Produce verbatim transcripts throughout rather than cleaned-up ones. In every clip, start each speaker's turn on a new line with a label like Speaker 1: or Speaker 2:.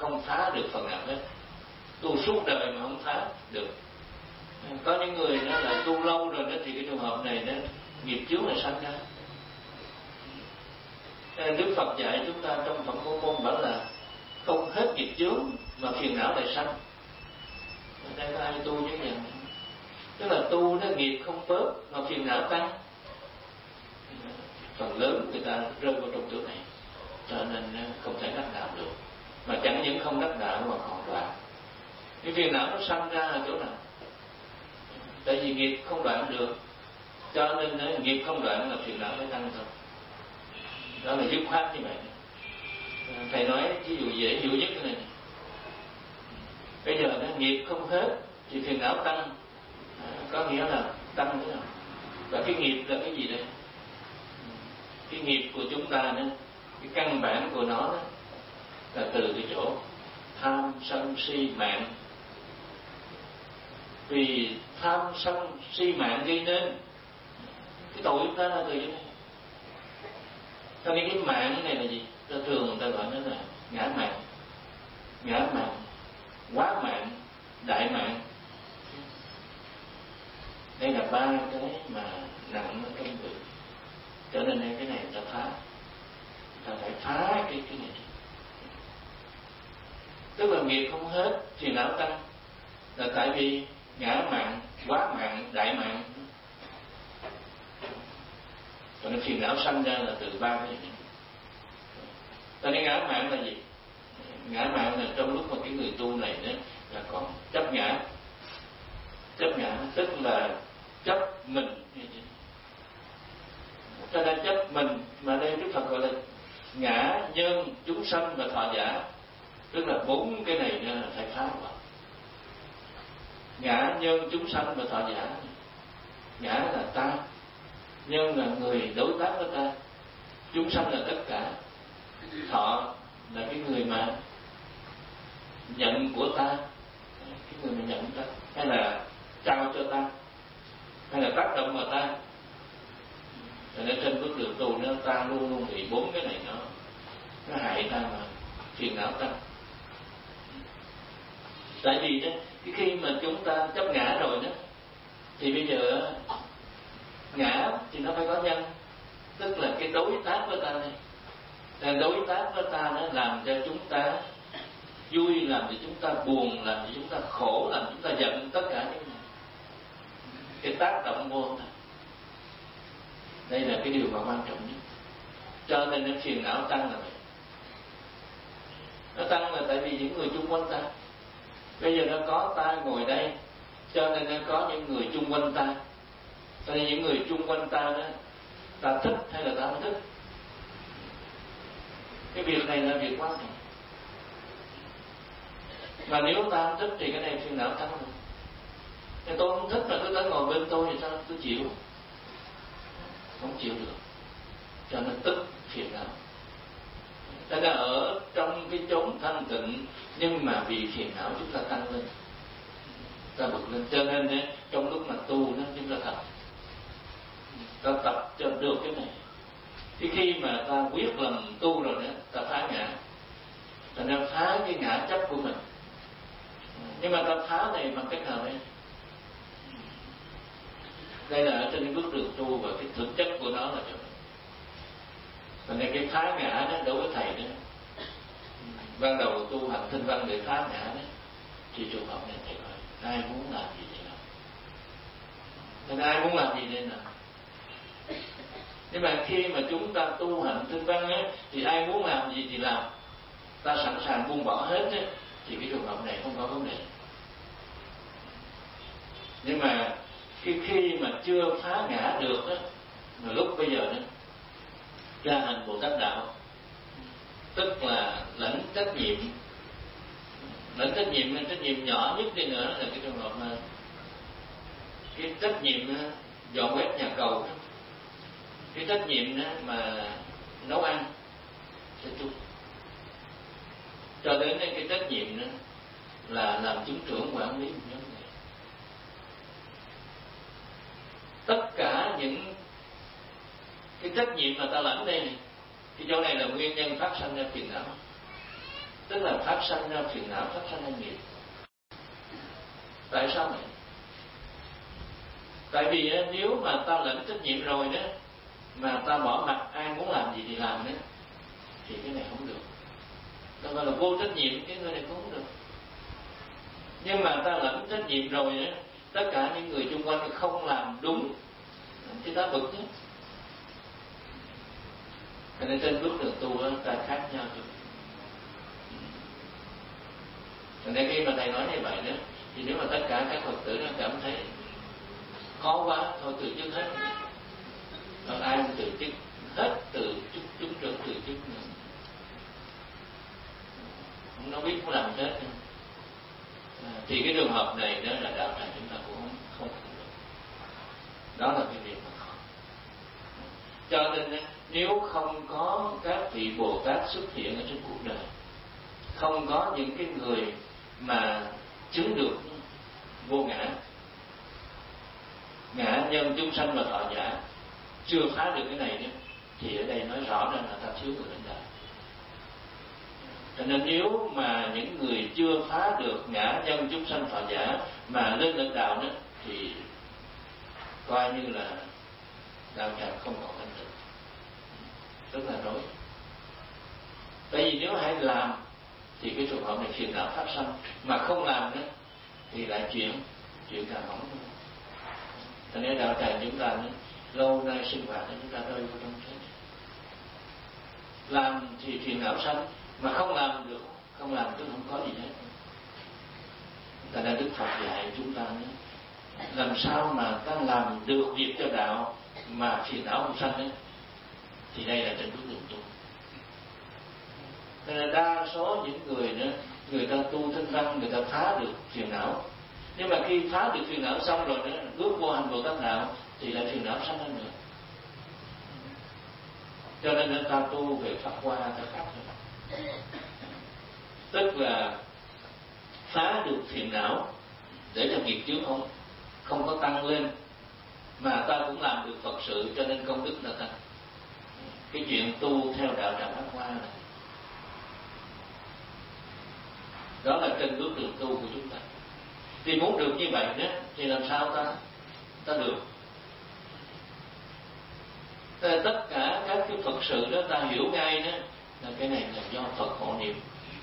Speaker 1: không phá được phần nào hết. Tu suốt đời mà không phá được. Có những người đó là tu lâu rồi đó, thì cái trường hợp này đó nghiệp chướng là sanh ra. Đức Phật dạy chúng ta trong Phật Môn Môn bảo là không hết nghiệp chướng mà phiền não lại sanh. Ở đây có ai tu như vậy? Tức là tu nó nghiệp không bớt mà phiền não tăng. Phần lớn người ta rơi vào trong chỗ này, cho nên không thể đắc đạo được. Mà chẳng những không đắc đạo mà còn đoạn. Cái phiền não nó sanh ra ở chỗ nào? Tại vì nghiệp không đoạn được, cho nên nghiệp không đoạn là phiền não mới tăng thôi. Đó là dứt khoát như vậy. Thầy nói ví dụ dễ hiểu nhất cái này. Bây giờ nó nghiệp không hết thì phiền não tăng, à, có nghĩa là tăng thế nào? Và cái nghiệp là cái gì đây? Cái nghiệp của chúng ta đó, cái căn bản của nó đó, là từ cái chỗ tham sân si mạng. Vì tham sân si mạng gây nên cái tội chúng ta là từ chỗ này. Cho nên cái mạng này là gì? Ta thường người ta gọi nó là ngã mạng, ngã mạng, quá mạng, đại mạng. Đây là ba cái mà nặng ở trong người. Cho nên cái này ta phá, ta phải phá cái cái này. Tức là nghiệp không hết, phiền não tăng, là tại vì ngã mạng, quá mạng, đại mạng. Cho nên phiền não sanh ra là từ ba cái này. Cho nên ngã mạng là gì? Ngã mạng là trong lúc mà cái người tu này đó là còn chấp ngã. Chấp ngã tức là chấp mình. Cho nên chấp mình mà đây Đức Phật gọi là ngã, nhân, chúng sanh và thọ giả. Tức là bốn cái này là phải phá vào. Ngã, nhân, chúng sanh và thọ giả. Ngã là ta, nhân là người đối tác với ta, chúng sanh là tất cả, thọ là cái người mà nhận của ta, cái người mà nhận ta, hay là trao cho ta, hay là tác động vào ta. Cho nên trên bước đường tu nó ta luôn luôn bị bốn cái này nó nó hại ta mà phiền não ta. Tại vì đó, cái khi mà chúng ta chấp ngã rồi đó, thì bây giờ ngã thì nó phải có nhân, tức là cái đối tác với ta này. Là đối tác với ta nó làm cho chúng ta vui, làm cho chúng ta buồn, làm cho chúng ta khổ, làm cho chúng ta giận, tất cả những này. Cái tác động vô ta. Đây là cái điều mà quan trọng nhất. Cho nên nó phiền não tăng là vậy. Nó tăng là tại vì những người chung quanh ta. Bây giờ nó có ta ngồi đây, cho nên nó có những người chung quanh ta. Cho nên những người chung quanh ta đó, ta thích hay là ta không thích. Cái việc này là việc quan trọng. Mà nếu ta không thích thì cái này phiền não tăng rồi. Thì tôi không thích mà tôi tới ngồi bên tôi thì sao tôi chịu? Không chịu được. Cho nên tức phiền não. Ta đã ở trong cái chốn thanh tịnh, nhưng mà vì phiền não chúng ta tăng lên, ta bực lên. Cho nên trong lúc mà tu đó chúng ta tập, ta tập cho được cái này. Thì khi mà ta quyết lòng tu rồi đó, ta phá ngã, ta nên phá cái ngã chấp của mình. Nhưng mà ta phá này bằng cách nào đây? Đây là ở trên cái bước đường tu, và cái thực chất của nó là chỗ này. Và nên cái phá ngã đó, đối với thầy đó, ban đầu tu hành Thanh Văn để phá ngã đó, thì trường hợp này thầy nói ai muốn làm gì thì làm. Nên ai muốn làm gì nên làm. Nhưng mà khi mà chúng ta tu hành Thanh Văn á, thì ai muốn làm gì thì làm, ta sẵn sàng buông bỏ hết á, thì cái trường hợp này không có vấn đề. Nhưng mà khi khi mà chưa phá ngã được á, mà lúc bây giờ đó ra hành Bồ Tát đạo, tức là lãnh trách nhiệm. Lãnh trách nhiệm là trách nhiệm nhỏ nhất đi nữa là cái trường hợp mà cái trách nhiệm dọn quét nhà cầu, cái trách nhiệm mà nấu ăn cho chung, cho đến cái trách nhiệm là làm chứng trưởng quản lý một nhóm này. Tất cả những cái trách nhiệm mà ta lãnh đây này, cái chỗ này là nguyên nhân phát sinh ra phiền não. tức là phát sanh ra phiền não, phát sanh ra nghiệp. Tại sao vậy? Tại vì nếu mà ta lãnh trách nhiệm rồi đó, mà ta bỏ mặc ai muốn làm gì thì làm đó, thì cái này không được. Ta gọi là vô trách nhiệm, cái người này cũng không được. Nhưng mà ta lãnh trách nhiệm rồi đó, tất cả những người xung quanh không làm đúng thì ta bực chứ. Cho nên trên bước đường tu đó, ta khác nhau được. Cho nên khi mà thầy nói như vậy đó, thì nếu mà tất cả các Phật tử nó cảm thấy khó quá, thôi từ chức hết. Còn ai cũng từ chức hết, từ chức chúng trưởng từ chức nữa. Không nó biết muốn làm hết nữa. À, thì cái trường hợp này đó là đạo tràng chúng ta cũng không không được. Đó là cái việc mà khó. Cho nên nếu không có các vị Bồ Tát xuất hiện ở trên cuộc đời, không có những cái người mà chứng được vô ngã, ngã nhân chúng sanh và thọ giả, chưa phá được cái này nữa, thì ở đây nói rõ ra là ta thiếu người lãnh đạo. Cho nên nếu mà những người chưa phá được ngã nhân chúng sanh thọ giả mà lên lãnh đạo nữa, thì coi như là đạo tràng không còn lãnh đạo, rất là rối. Tại vì nếu hãy làm thì cái trường hợp này phiền não phát sanh, mà không làm nữa thì lại chuyển chuyện càng hỏng nữa. Cho nên đạo tràng chúng ta nữa, lâu nay sinh hoạt chúng ta rơi vào trong thế. Làm thì phiền não sanh, mà không làm được, không làm tức không có gì hết. Tại nên Đức Phật dạy chúng ta nữa, làm sao mà ta làm được việc cho đạo mà phiền não không sanh ấy, thì đây là trên bước đường tu. Nên là đa số những người nữa, người ta tu tinh văn, người ta phá được phiền não. Nhưng mà khi phá được phiền não xong rồi nữa, bước vô hành Bồ Tát đạo thì lại phiền não sanh hơn nữa. Cho nên người ta tu về Pháp Hoa ta khác rồi. Tức là phá được phiền não để cho nghiệp chướng không không có tăng lên, mà ta cũng làm được Phật sự, cho nên công đức là tăng. Cái chuyện tu theo đạo tràng Pháp Hoa này, đó là trên bước đường tu của chúng ta. Thì muốn được như vậy đó, thì làm sao ta ta được? Tất cả các cái Phật sự đó ta hiểu ngay đó là cái này là do Phật hộ niệm.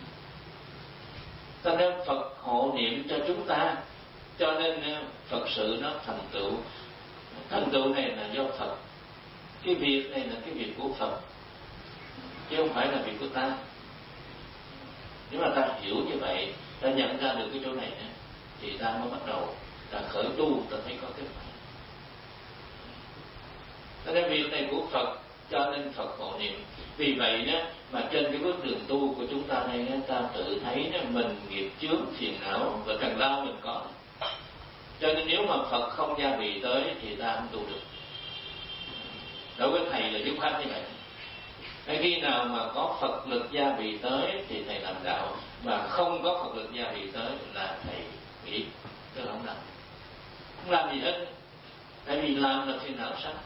Speaker 1: Ta nên Phật hộ niệm cho chúng ta, cho nên Phật sự nó thành tựu. Thành tựu này là do Phật. Cái việc này là cái việc của Phật, chứ không phải là việc của ta. Nếu mà ta hiểu như vậy, ta nhận ra được cái chỗ này nữa, thì ta mới bắt đầu ta khởi tu, ta thấy có kết quả. Cho nên việc này của Phật, cho nên Phật hộ niệm. Vì vậy đó, mà trên cái bước đường tu của chúng ta đây, ta tự thấy đó, mình nghiệp chướng, phiền não và trần lao mình có. Cho nên nếu mà Phật không gia bị tới thì ta không tu được. Đối với thầy là dứt khoát như vậy. Hay khi nào mà có Phật lực gia bị tới thì thầy làm đạo, mà không có Phật lực gia bị tới là thầy nghỉ, tức là không làm, không làm gì hết. Tại vì làm là phiền não sanh,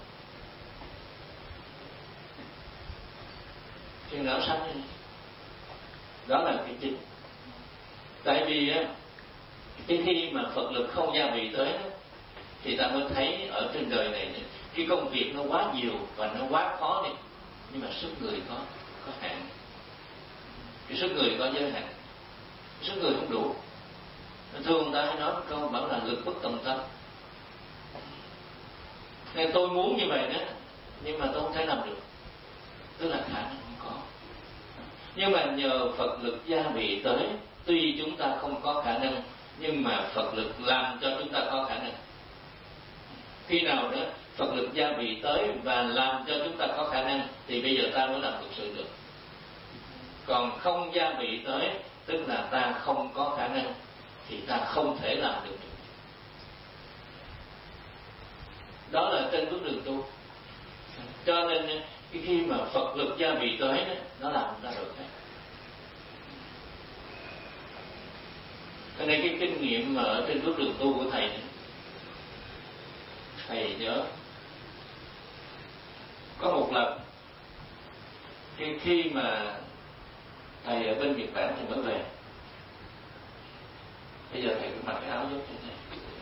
Speaker 1: phiền não sanh đó là cái chính. Tại vì cái khi mà Phật lực không gia bị tới thì ta mới thấy ở trên đời này cái công việc nó quá nhiều và nó quá khó đi, nhưng mà sức người có có hạn, cái sức người có giới hạn, sức người không đủ. Thường ta hay nói một câu bảo là lực bất tòng tâm. Nên tôi muốn như vậy đó, nhưng mà tôi không thể làm được, tức là khả năng không có. Nhưng mà nhờ Phật lực gia bị tới, tuy chúng ta không có khả năng, nhưng mà Phật lực làm cho chúng ta có khả năng. Khi nào đó Phật lực gia bị tới và làm cho chúng ta có khả năng, thì bây giờ ta mới làm thực sự được. Còn không gia bị tới, tức là ta không có khả năng, thì ta không thể làm được. Đó là trên bước đường tu. Cho nên khi mà Phật lực gia bị tới đó, nó làm ra được hết. Cho nên cái kinh nghiệm mà ở trên bước đường tu của thầy này, thầy nhớ có một lần khi, khi mà thầy ở bên Nhật Bản thì mới về. Bây giờ thầy cũng mặc cái áo giống như thế.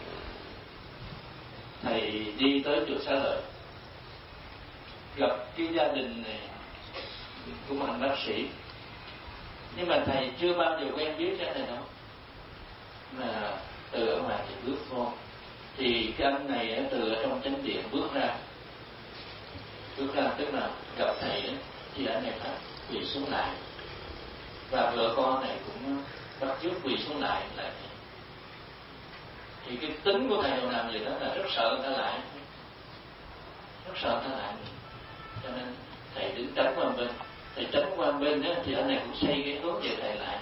Speaker 1: Thầy đi tới chùa Xá Lợi, gặp cái gia đình này của một anh bác sĩ, nhưng mà thầy chưa bao giờ quen biết cái này đâu. Mà từ ở ngoài thì bước vô, thì cái anh này từ ở trong chánh điện bước ra, bước ra tức là gặp thầy ấy, thì anh này phải quỳ xuống lại, và vợ con này cũng bắt chước quỳ xuống lại lại. Thì cái tính của thầy làm gì đó là rất sợ người ta lại, rất sợ người ta lại, cho nên thầy đứng tránh qua bên. Thầy tránh qua bên đó, thì anh này cũng xây cái hướng về thầy lại.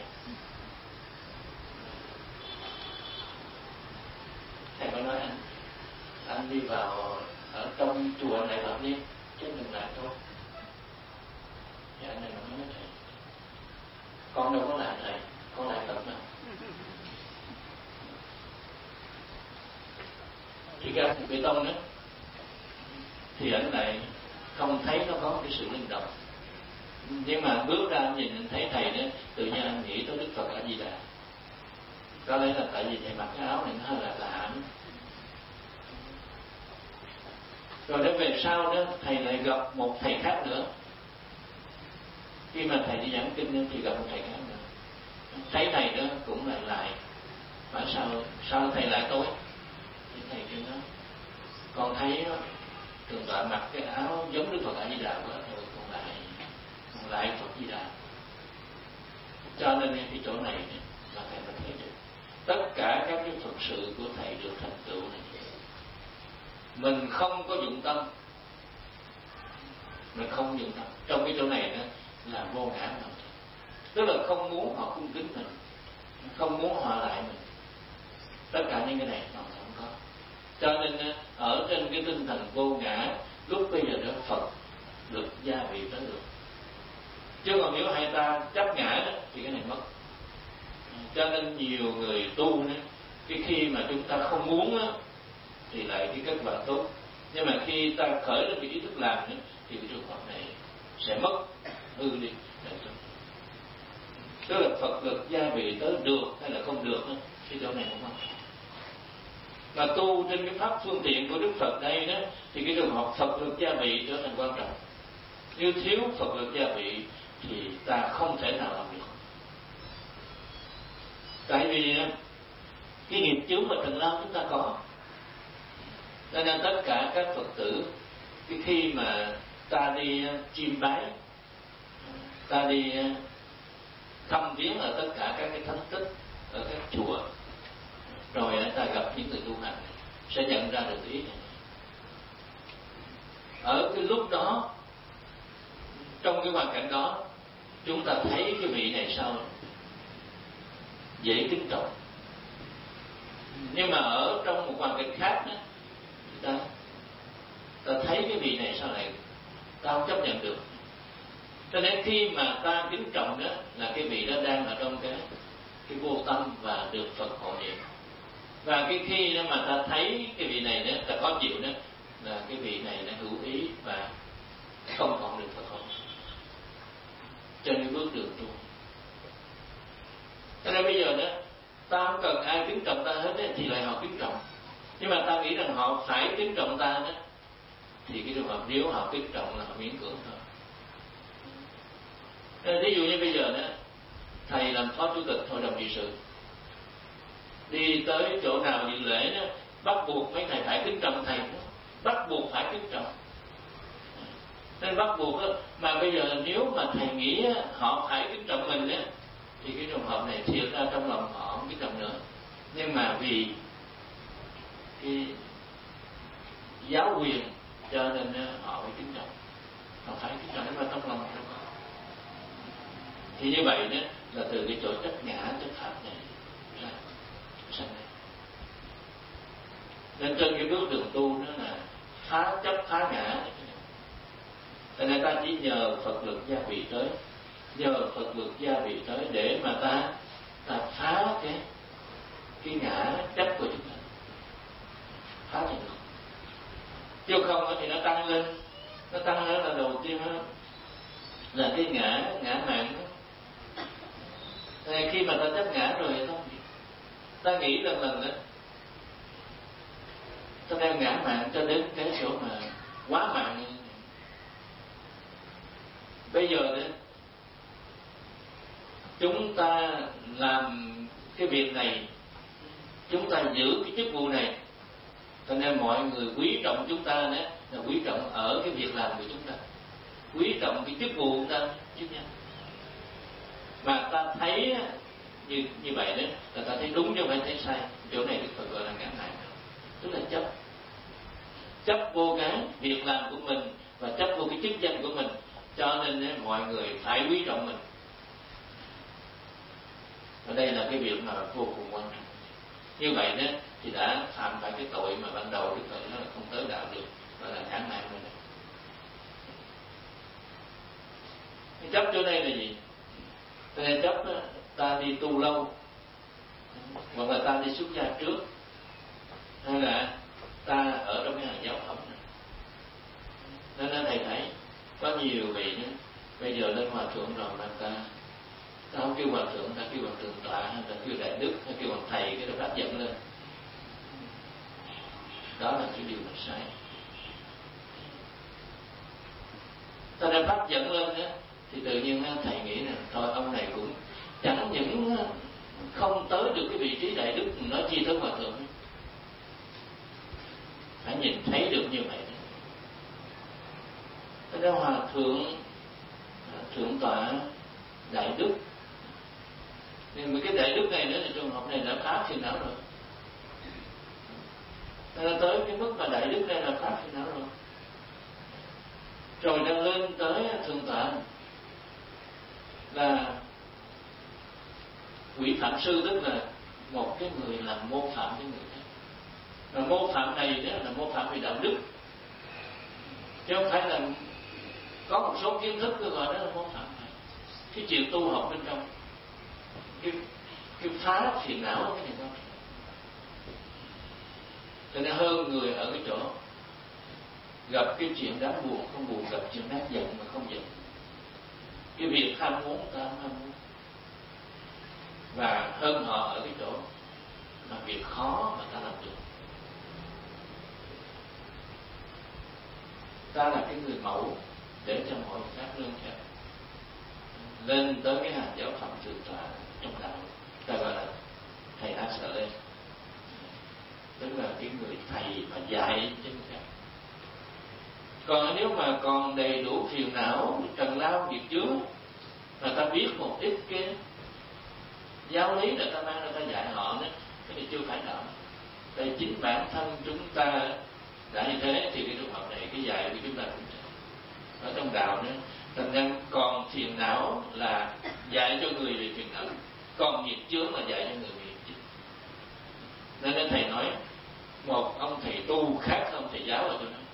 Speaker 1: Thầy mới nói anh, anh đi vào ở trong chùa này làm đi, chứ đừng lại thôi. Thì anh này nói với thầy, con đâu có lại thầy, con lại tập nào. Thì cái anh bê tông đó, thì anh này không thấy nó có cái sự linh động, nhưng mà bước ra nhìn anh thấy thầy đó, tự nhiên anh nghĩ tới Đức Phật A Di Đà. Có lẽ là tại vì thầy mặc cái áo này nó hơi là lạ. Rồi đến về sau đó, thầy lại gặp một thầy khác nữa. Khi mà thầy đi giảng kinh thì gặp một thầy khác nữa, thấy thầy đó cũng lại lại. Mà sao sao thầy lại tối? Thì thầy kêu đó, con thấy đó, Thượng tọa mặc cái áo giống Đức Phật A Di Đà quá, rồi còn lại còn lại Phật Di Đà. Cho nên cái chỗ này là thầy mới thấy được tất cả các cái phật sự của thầy được thành tựu này, mình không có dụng tâm, mình không dụng tâm trong cái chỗ này đó là vô ngã mà, tức là không muốn họ cung kính mình, không muốn họ lại mình, tất cả những cái này nó không có. Cho nên ở trên cái tinh thần vô ngã, lúc bây giờ đó Phật được gia vị tới được. Chứ còn nếu hai ta chấp ngã đó thì cái này mất. Cho nên nhiều người tu đó, cái khi mà chúng ta không muốn đó, thì lại cái kết quả tốt. Nhưng mà khi ta khởi lên cái ý thức làm đó, thì cái trường hợp này sẽ mất, hư đi. Tức là Phật lực gia vị tới được hay là không được đó, cái chỗ này không mất. Mà tu trên cái pháp phương tiện của Đức Phật đây đó, thì cái trường hợp Phật lực gia vị trở thành quan trọng. Nếu thiếu Phật lực gia vị thì ta không thể nào làm được. Tại vì cái nghiệp chướng và trần lao chúng ta có, cho nên tất cả các Phật tử cái khi mà ta đi chiêm bái, ta đi thăm viếng ở tất cả các cái thánh tích ở các chùa, rồi ta gặp những người tu hành sẽ nhận ra được ý này. Ở cái lúc đó, trong cái hoàn cảnh đó, chúng ta thấy cái vị này sao dễ kính trọng. Nhưng mà ở trong một hoàn cảnh khác đó, ta, ta thấy cái vị này sao lại ta không chấp nhận được. Cho nên khi mà ta kính trọng đó là cái vị đó đang ở trong cái cái vô tâm và được Phật hộ niệm. Và cái khi đó mà ta thấy cái vị này đó, ta khó chịu đó, là cái vị này đã hữu ý và không còn được Phật hộ trên cái bước đường tu. Cho nên bây giờ đó, ta không cần ai kính trọng ta hết ấy, thì lại họ kính trọng. Nhưng mà ta nghĩ rằng họ phải kính trọng ta đó, thì cái trường hợp nếu họ kính trọng là họ miễn cưỡng thôi. Ví dụ như bây giờ đó, thầy làm phó chủ tịch hội đồng trị sự, đi tới chỗ nào dự lễ đó, bắt buộc mấy thầy phải kính trọng thầy đó, bắt buộc phải kính trọng. Nên bắt buộc đó, mà bây giờ nếu mà thầy nghĩ họ phải kính trọng mình đó, thì cái trường hợp này thiệt ra trong lòng họ không kính trọng nữa. Nhưng mà vì cái giáo quyền cho nên họ phải kính trọng, họ phải kính trọng, nhưng mà trong lòng họ không có. Thì như vậy đó là từ cái chỗ chấp ngã chấp pháp này ra sanh này. Nên trên cái bước đường tu đó là phá chấp phá ngã. Cho nên ta chỉ nhờ Phật lực gia vị tới, nhờ Phật lực gia vị tới để mà ta ta phá cái cái ngã chấp của chúng ta, phá cho được. Chứ không thì nó tăng lên, nó tăng lên là đầu tiên đó, là cái ngã ngã mạn đó. ngã rồi hay không? Ta nghĩ lần lần đó ta đang ngã mạn cho đến cái chỗ mà quá mạn như thế này. Bây giờ đó chúng ta làm cái việc này, chúng ta giữ cái chức vụ này, cho nên mọi người quý trọng chúng ta đó là quý trọng ở cái việc làm của chúng ta, quý trọng cái chức vụ của ta chứ nha. Mà ta thấy như như vậy đó là ta thấy đúng chứ không phải thấy sai. Chỗ này Đức Phật gọi là ngã mạn, tức là chấp chấp vô cái việc làm của mình và chấp vô cái chức danh của mình, cho nên đó, mọi người phải quý trọng mình. Và đây là cái việc mà vô cùng quan trọng. Như vậy đó thì đã phạm phải cái tội mà ban đầu Đức Phật nói là không tới đạo được, gọi là ngã mạn rồi. Cái chấp chỗ đây là gì? Cho nên chấp đó, ta đi tu lâu, hoặc là ta đi xuất gia trước, hay là ta ở trong cái hàng giáo phẩm này. Nên là thầy thấy có nhiều vị đó, bây giờ lên hòa thượng rồi mà ta ta không kêu hòa thượng, ta kêu bằng thượng tọa, hay ta kêu đại đức, hay kêu bằng thầy, cái đó đáp dẫn lên. Đó là cái điều mà sai. Ta đã bắt dẫn lên đó thì tự nhiên thầy nghĩ là thôi ông này cũng chẳng những không tới được cái vị trí đại đức, nói chi tới hòa thượng. Phải nhìn thấy được như vậy đó. Thế đó hòa thượng, thượng tọa, đại đức, nhưng mà cái đại đức này nữa là trường hợp này đã phá phiền não rồi. Nên tới cái mức mà đại đức này là phá phiền não rồi. Rồi đang lên tới thượng tọa là quỷ phạm sư, tức là một cái người làm mô phạm với người khác. Và mô phạm này đó là mô phạm về đạo đức, chứ không phải là có một số kiến thức tôi gọi đó là mô phạm này. Cái chuyện tu học bên trong, cái cái phá phiền não cái này thôi. Cho nên hơn người ở cái chỗ gặp cái chuyện đáng buồn không buồn, gặp chuyện đáng giận mà không giận. Cái việc ham muốn ta ham muốn, và hơn họ ở cái chỗ mà việc khó mà ta làm được. Ta là cái người mẫu để cho mọi người khác lương theo, lên tới cái hàng giáo phẩm thượng tọa trong đạo, ta gọi là thầy A Sợ Lên, tức là cái người thầy mà dạy cho người khác. Còn nếu mà còn đầy đủ phiền não, trần lao, nghiệp chướng, mà ta biết một ít cái giáo lý là ta mang ra ta dạy họ đó, cái này chưa phải đạo. Tại chính bản thân chúng ta đã như thế thì cái trường hợp này cái dạy của chúng ta cũng ở trong đạo nữa. Thành ra còn phiền não là dạy cho người bị phiền não, còn nghiệp chướng là dạy cho người bị nghiệp chướng. Nên nên thầy nói một ông thầy tu khác ông thầy giáo ở chỗ đó.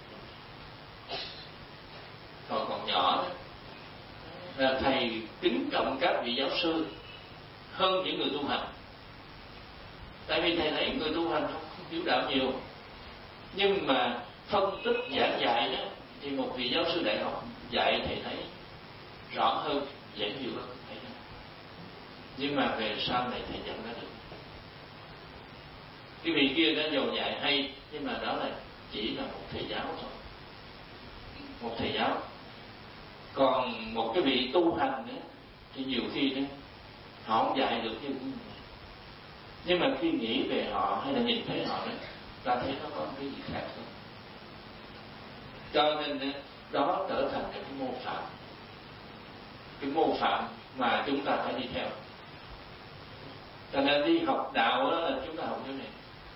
Speaker 1: Còn còn nhỏ đó là thầy kính trọng các vị giáo sư hơn những người tu hành. Tại vì thầy thấy người tu hành không, không hiểu đạo nhiều, nhưng mà phân tích giảng dạy đó thì một vị giáo sư đại học dạy thầy thấy rõ hơn, dễ hiểu hơn thầy đó. Nhưng mà về sau này thầy nhận ra được cái vị kia đã giàu dạy hay, nhưng mà đó là chỉ là một thầy giáo thôi, một thầy giáo. Còn một cái vị tu hành nữa thì nhiều khi đó họ không dạy được như mình. Nhưng mà khi nghĩ về họ hay là nhìn thấy họ đó, ta thấy nó có cái gì khác hơn. Cho nên đó trở thành cái mô phạm, cái mô phạm mà chúng ta phải đi theo. Cho nên đi học đạo đó là chúng ta học như này.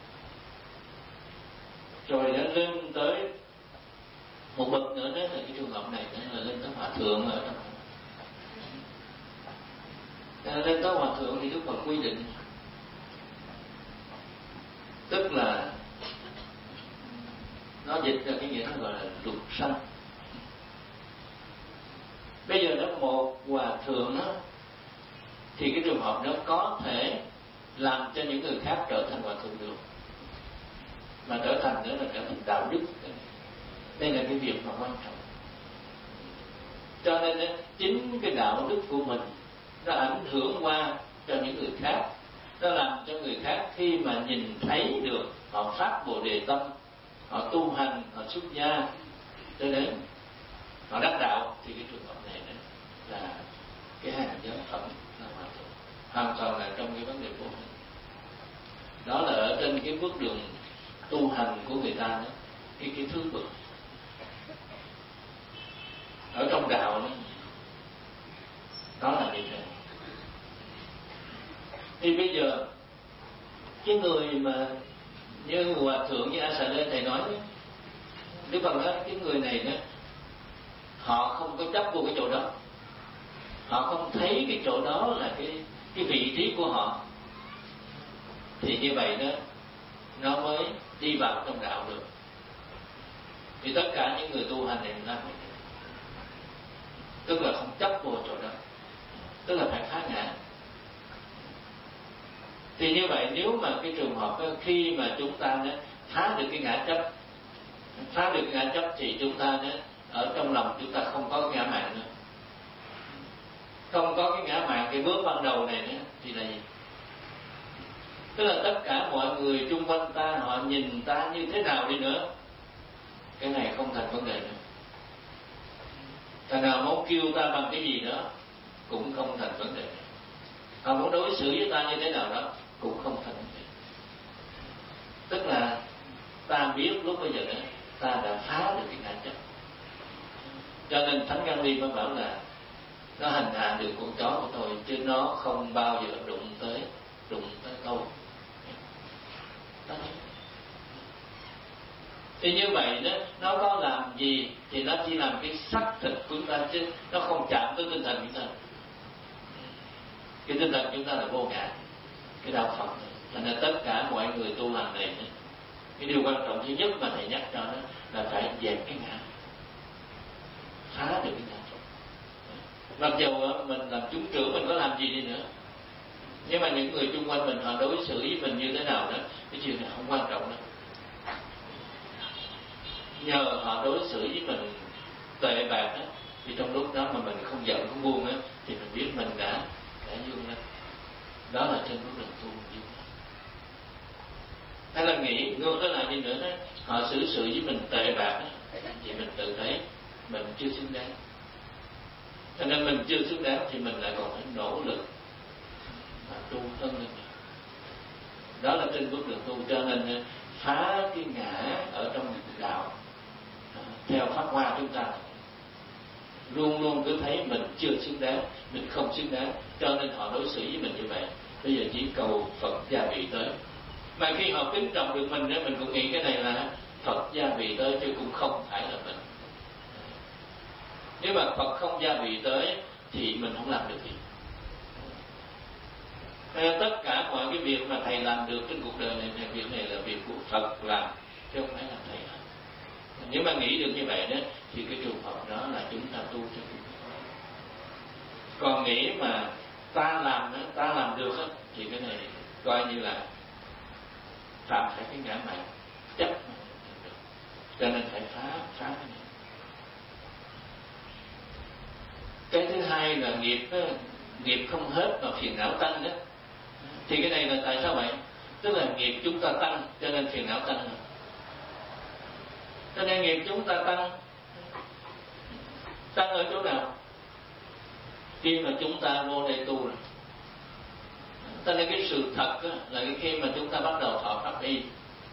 Speaker 1: Rồi đã lên tới một bậc nữa, đó là cái trường hợp này, đó là lên tới hòa thượng ở trong. Lên tới hòa thượng thì Đức Phật quy định, tức là nó dịch ra cái nghĩa nó gọi là luật sanh. Bây giờ đó một hòa thượng đó, thì cái trường hợp đó có thể làm cho những người khác trở thành hòa thượng được, mà trở thành nữa là trở thành đạo đức. Đây là cái việc mà quan trọng. Cho nên chính cái đạo đức của mình nó ảnh hưởng qua cho những người khác, nó làm cho người khác khi mà nhìn thấy được họ phát Bồ Đề tâm, họ tu hành, họ xuất gia cho đến họ đắc đạo, thì cái trường hợp này đó là cái hàng giáo phẩm là hoàn toàn hoàn toàn là trong cái vấn đề vô hình. Đó là ở trên cái bước đường tu hành của người ta đó, cái cái thứ bậc ở trong đạo đó, đó là như thế. Thì bây giờ cái người mà như hòa thượng như A Xà Lê thầy nói, Đức Phật nói cái người này đó, họ không có chấp vô cái chỗ đó, họ không thấy cái chỗ đó là cái cái vị trí của họ, thì như vậy đó nó mới đi vào trong đạo được. Thì tất cả những người tu hành này là tức là không chấp vô chỗ đó, tức là phải phá ngã. Thì như vậy nếu mà cái trường hợp đó, khi mà chúng ta đó, phá được cái ngã chấp, phá được cái ngã chấp thì chúng ta đó, ở trong lòng chúng ta không có cái ngã mạn nữa, không có cái ngã mạn cái bước ban đầu này nữa, thì là gì? Tức là tất cả mọi người chung quanh ta, họ nhìn ta như thế nào đi nữa, cái này không thành vấn đề nữa. Thằng nào muốn kêu ta bằng cái gì đó cũng không thành vấn đề. Họ muốn đối xử với ta như thế nào đó cũng không thành vấn đề. Tức là ta biết lúc bây giờ đó ta đã phá được cái ngã chấp. Cho nên Thánh Gandhi Ly mới bảo là nó hành hạ được con chó của tôi, chứ nó không bao giờ đụng tới đụng tới tôi. Thì như vậy đó, nó có làm gì thì nó chỉ làm cái xác thịt của chúng ta, chứ nó không chạm tới tinh thần chúng ta. Cái tinh thần chúng ta là vô ngã, cái đạo Phật này. Thành ra tất cả mọi người tu hành này, cái điều quan trọng thứ nhất mà thầy nhắc cho đó là phải dẹp cái ngã, phá được cái ngã. Mặc dù mình làm chúng trưởng, mình có làm gì đi nữa, nhưng mà những người chung quanh mình họ đối xử với mình như thế nào đó, cái chuyện này không quan trọng đâu. Nhờ họ đối xử với mình tệ bạc đó, thì trong lúc đó mà mình không giận không buông á, thì mình biết mình đã đã dương lên. Đó là trên bước đường tu dương. Hay là nghĩ ngược tới lại đi nữa đó, họ xử sự với mình tệ bạc đó, thì mình tự thấy mình chưa xứng đáng. Cho nên mình chưa xứng đáng thì mình lại còn phải nỗ lực mà tu hơn lên. Đó là trên bước đường tu. Cho nên phá cái ngã ở trong đạo theo Pháp Hoa chúng ta luôn luôn cứ thấy mình chưa xứng đáng, mình không xứng đáng, cho nên họ đối xử với mình như vậy. Bây giờ chỉ cầu Phật gia vị tới. Mà khi họ kính trọng được mình, mình cũng nghĩ cái này là Phật gia vị tới, chứ cũng không phải là mình. Nếu mà Phật không gia vị tới thì mình không làm được gì. Tất cả mọi cái việc mà thầy làm được trên cuộc đời này, việc này là việc của Phật làm, chứ không phải là thầy làm. Nếu mà nghĩ được như vậy đó, thì cái trường hợp đó là chúng ta tu cho chúng ta. Còn nghĩ mà ta làm, ta làm được đó, thì cái này coi như là phạm phải cái ngã mạn chấp. Cho nên phải phá phá cái này. Cái thứ hai là nghiệp đó, nghiệp không hết mà phiền não tăng đó. Thì cái này là tại sao vậy? Tức là nghiệp chúng ta tăng, cho nên phiền não tăng. Cho nên nghiệp chúng ta tăng, tăng ở chỗ nào? Khi mà chúng ta vô đây tu rồi. Cho nên cái sự thật là cái khi mà chúng ta bắt đầu thọ pháp y.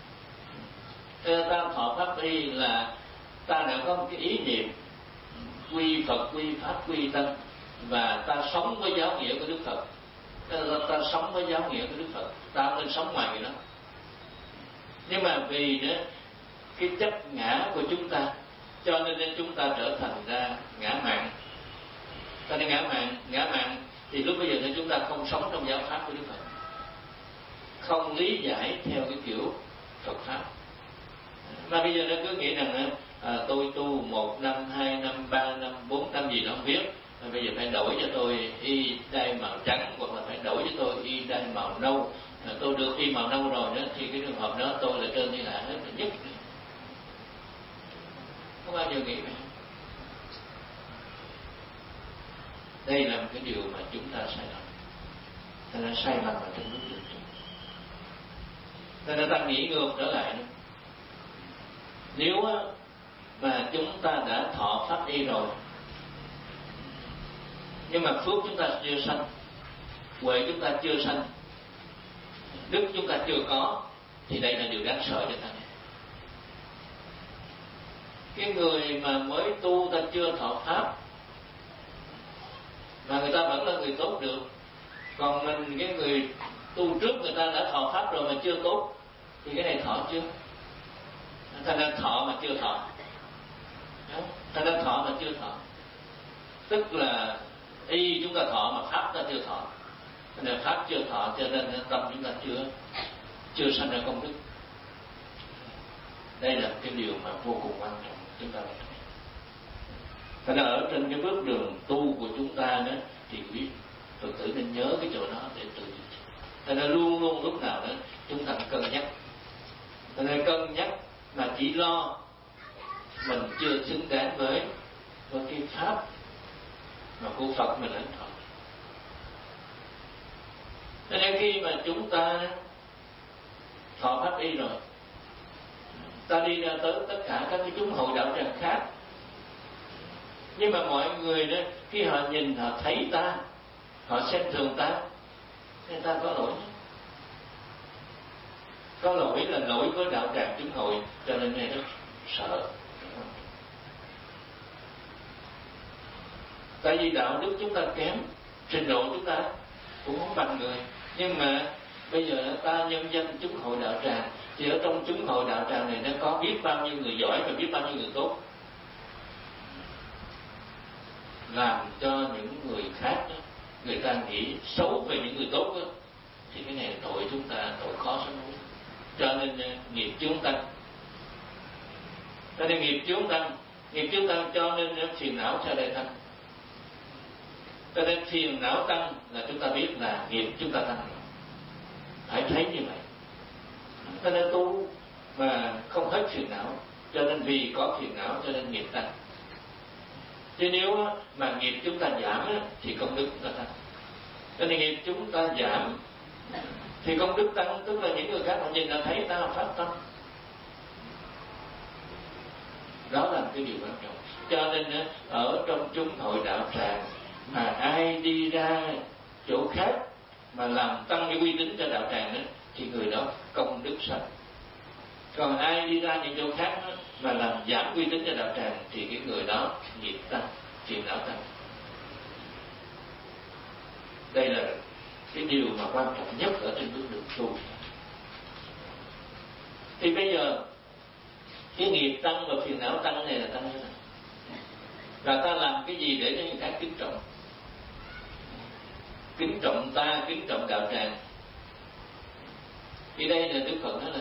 Speaker 1: Ta thọ pháp y là ta đã có một cái ý niệm quy Phật, quy Pháp, quy Tăng, và ta sống với giáo nghĩa của Đức Phật. Ta, ta sống với giáo nghĩa của Đức Phật, ta không nên sống ngoài cái đó. Nhưng mà vì đó, cái chấp ngã của chúng ta, cho nên chúng ta trở thành ra ngã mạn. Ta nên ngã mạn, ngã mạn thì lúc bây giờ thì chúng ta không sống trong giáo pháp của Đức Phật, không lý giải theo cái kiểu Phật pháp. Mà bây giờ nó cứ nghĩ rằng à, tôi tu một năm, hai năm, ba năm, bốn năm gì đó không biết, à, bây giờ phải đổi cho tôi y đai màu trắng, hoặc là phải đổi cho tôi y đai màu nâu. À, tôi được y màu nâu rồi đó, thì cái trường hợp đó tôi là trên thiên hạ hết là nhất. Không bao giờ nghĩ vậy. Đây là một cái điều mà chúng ta sai lầm. Thành ra sai lầm ở trong bước đường tu. Thành ra ta nghĩ ngược trở lại. Nếu mà chúng ta đã thọ pháp y rồi, nhưng mà phước chúng ta chưa sanh, huệ chúng ta chưa sanh, đức chúng ta chưa có, thì đây là điều đáng sợ cho ta. Cái người mà mới tu ta chưa thọ pháp mà người ta vẫn là người tốt được, còn mình cái người tu trước người ta đã thọ pháp rồi mà chưa tốt, thì cái này thọ chưa? Thành ra thọ mà chưa thọ, thành ra thọ mà chưa thọ, tức là y chúng ta thọ mà pháp ta chưa thọ. Thành ra pháp chưa thọ cho nên tâm chúng ta chưa chưa sanh ra công đức. Đây là cái điều mà vô cùng quan trọng chúng ta. Thành ra ở trên cái bước đường tu của chúng ta đó, thì quý Phật tử nên nhớ cái chỗ đó để tự. Thành ra luôn luôn lúc nào đó chúng ta cân nhắc. Thành ra cân nhắc mà chỉ lo mình chưa xứng đáng với với cái pháp mà của Phật mình lãnh thọ. Cho nên khi mà chúng ta thọ pháp y rồi, ta đi ra tới tất cả các cái chúng hội đạo tràng khác, nhưng mà mọi người đó khi họ nhìn họ thấy ta, họ xem thường ta, người ta có lỗi. Có lỗi là lỗi của đạo tràng chúng hội, cho nên nghe rất sợ. Tại vì đạo đức chúng ta kém, trình độ chúng ta cũng không bằng người. Nhưng mà bây giờ ta nhân danh chúng hội đạo tràng, thì ở trong chúng hội đạo tràng này nó có biết bao nhiêu người giỏi và biết bao nhiêu người tốt, làm cho những người khác đó, người ta nghĩ xấu về những người tốt đó, thì cái này tội chúng ta, tội khó sám hối. Cho nên nghiệp chướng tăng. Cho nên nghiệp chướng tăng, nghiệp chướng tăng cho nên phiền não sao lại tăng. Cho nên phiền não tăng là chúng ta biết là nghiệp chúng ta tăng. Phải thấy như vậy. Cho nên tu mà không hết phiền não, cho nên vì có phiền não cho nên nghiệp tăng. Chứ nếu mà nghiệp chúng ta giảm thì công đức chúng ta tăng. Cho nên nghiệp chúng ta giảm thì công đức tăng, tức là những người khác họ nhìn là thấy ta phát tâm. Đó là cái điều quan trọng. Cho nên ở trong chúng hội đạo tràng mà ai đi ra chỗ khác mà làm tăng cái uy tín cho đạo tràng đó, thì người đó công đức sanh. Còn ai đi ra những chỗ khác đó, mà làm giảm uy tín cho đạo tràng thì cái người đó nghiệp tăng, phiền não tăng. Đây là cái điều mà quan trọng nhất ở trên bước đường tu. Thì bây giờ cái nghiệp tăng và phiền não tăng này là tăng như thế nào? Và ta làm cái gì để cho người khác kính trọng? Kính trọng ta, kính trọng đạo tràng. Thì đây là Đức Phật nói là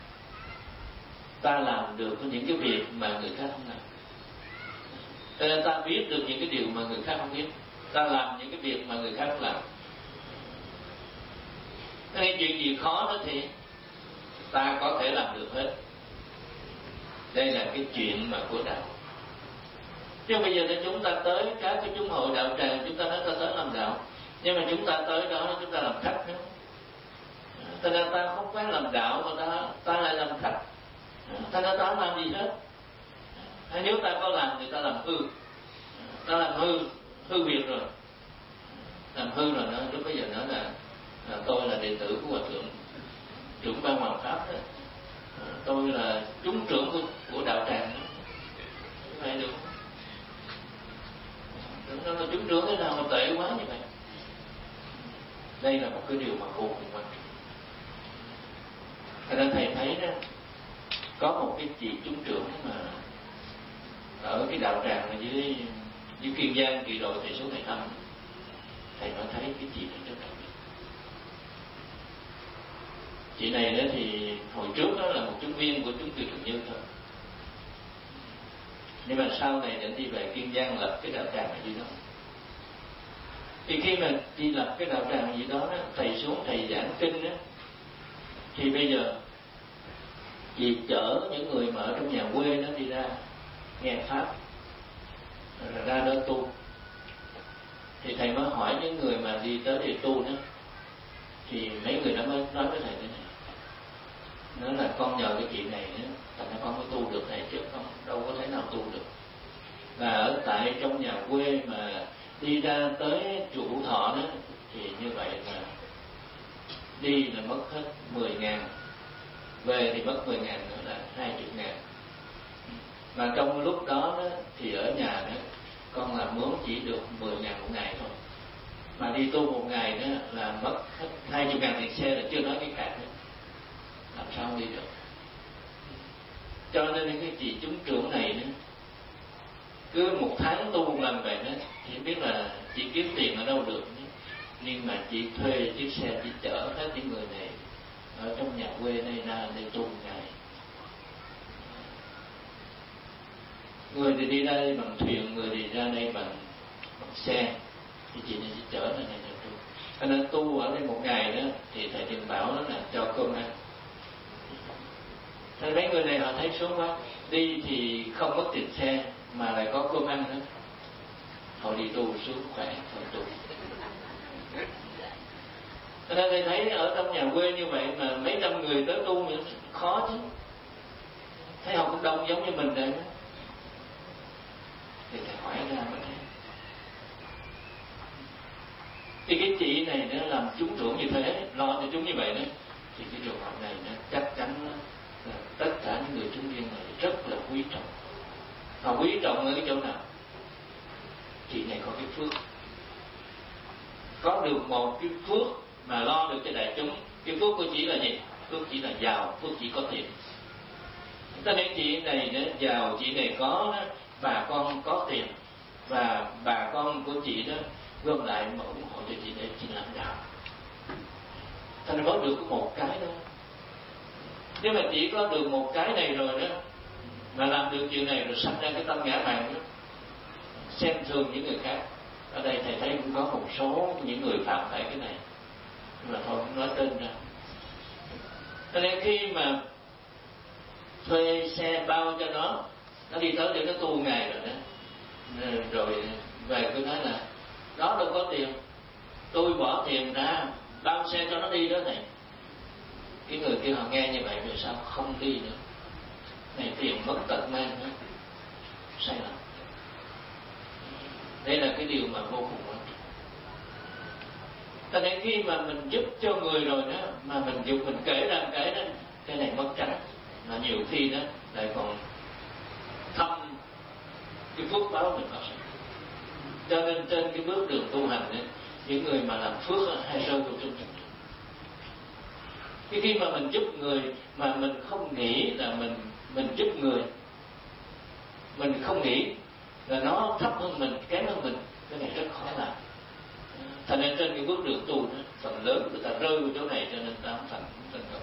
Speaker 1: ta làm được những cái việc mà người khác không làm. Cho nên ta biết được những cái điều mà người khác không biết. Ta làm những cái việc mà người khác không làm. Nên chuyện gì khó đó thì ta có thể làm được hết. Đây là cái chuyện mà của đạo. Chứ bây giờ thì chúng ta tới các cái chúng hội đạo tràng, chúng ta nói ta tới làm đạo, nhưng mà chúng ta tới đó chúng ta làm khách nữa. Cho nên ta không phải làm đạo mà ta ta lại làm khách. Ta nói ta không làm gì hết. Nếu ta có làm thì ta làm hư. Ta làm hư hư việc rồi. Làm hư rồi đó, lúc bây giờ nói là, là tôi là đệ tử của Hòa Thượng trưởng ban Hoàng Pháp đó. Tôi là chúng trưởng của, của đạo tràng đó. Như vậy được. Nó là chúng trưởng thế nào mà tệ quá như vậy. Đây là một cái điều mà vô cùng quan trọng. Thành ra thầy thấy đó, có một cái chị chúng trưởng mà ở cái đạo tràng này dưới dưới Kiên Giang, Kỳ Đội thầy xuống thầy thăm, thầy nói thấy cái chị này rất đặc biệt. Chị này đó thì hồi trước đó là một chúng viên của chúng Từ Trường Như thôi, nhưng mà sau này đến đi về Kiên Giang lập cái đạo tràng ở dưới đó. Thì khi mà đi lập cái đạo tràng gì đó, đó thầy xuống thầy giảng kinh đó, thì bây giờ chị chở những người mà ở trong nhà quê đó đi ra nghe pháp, rồi ra đó tu. Thì thầy mới hỏi những người mà đi tới để tu đó thì mấy người đó mới nói với thầy thế này, nói là con nhờ cái chuyện này nữa thành ra con mới tu được này, chứ con đâu có thể nào tu được. Và ở tại trong nhà quê mà đi ra tới chùa Phú Thọ đó thì như vậy là đi là mất hết mười ngàn, về thì mất mười ngàn nữa là hai mươi ngàn. Mà trong lúc đó, đó thì ở nhà đó con làm mướn chỉ được mười ngàn một ngày thôi, mà đi tu một ngày đó là mất hết hai mươi ngàn tiền xe, là chưa nói cái khác nữa, làm sao đi được. Cho nên cái chị chúng trưởng này nữa, cứ một tháng tu một lần vậy đó, chỉ biết là chị kiếm tiền ở đâu được, nhưng mà chị thuê chiếc xe, chị chở hết những người này ở trong nhà quê này ra để tu một ngày. Người thì đi đây bằng thuyền, người thì ra đây bằng, bằng xe, thì chị này chị chở ra này để tu. Cho nên tu ở đây một ngày đó thì thầy Tiền bảo đó là cho cơm ăn. Nên mấy người này họ thấy sướng quá, đi thì không mất tiền xe mà lại có cơm ăn nữa, họ đi tu sướng khỏe, họ tu. Cho nên thầy thấy ở trong nhà quê như vậy mà mấy trăm người tới tu nữa khó chứ. Thấy họ cũng đông giống như mình đây đó. Thì thầy hỏi ra mà thấy. Thì cái chị này nó làm chúng trưởng như thế, lo cho chúng như vậy đó, thì cái trường hợp này nó chắc chắn là tất cả những người chúng viên này rất là quý trọng. Họ quý trọng ở cái chỗ nào? Chị này có cái phước, có được một cái phước mà lo được cho đại chúng. Cái phước của chị là gì? Phước chỉ là giàu, phước chỉ có tiền. Cho nên chị này đó, giàu, chị này có đó, bà con có tiền, và bà con của chị đó gom lại mà ủng hộ cho chị để chị làm đạo. Cho nên mới được có một cái đó. Nếu mà chỉ có được một cái này rồi đó, mà làm được chuyện này rồi sanh ra cái tâm ngã mạn đó, xem thường những người khác. Ở đây thầy thấy cũng có một số những người phạm phải cái này, nhưng mà thôi không nói tên ra. Cho nên khi mà thuê xe bao cho nó, nó đi tới để nó tu ngày rồi đó, rồi về cứ nói là nó đâu có tiền, tôi bỏ tiền ra bao xe cho nó đi đó thầy. Cái người kia họ nghe như vậy rồi sao không đi nữa, này tiền mất tật mang nữa, sai lầm. Đây là cái điều mà vô cùng quan trọng. Cho nên khi mà mình giúp cho người rồi đó, mà mình giúp mình kể ra cái đó, cái này mất tránh, mà nhiều khi đó lại còn thâm cái phước báo mình có sẵn. Cho nên trên cái bước đường tu hành ấy, những người mà làm phước hay rơi vào trong tình trạng. Cái khi mà mình giúp người mà mình không nghĩ là mình mình giúp người, mình không nghĩ là nó thấp hơn mình, kém hơn mình, cái này rất khó làm. Thành nên trên cái bước đường tu đó, phần lớn người ta rơi vào chỗ này, cho nên ta không thành thành công.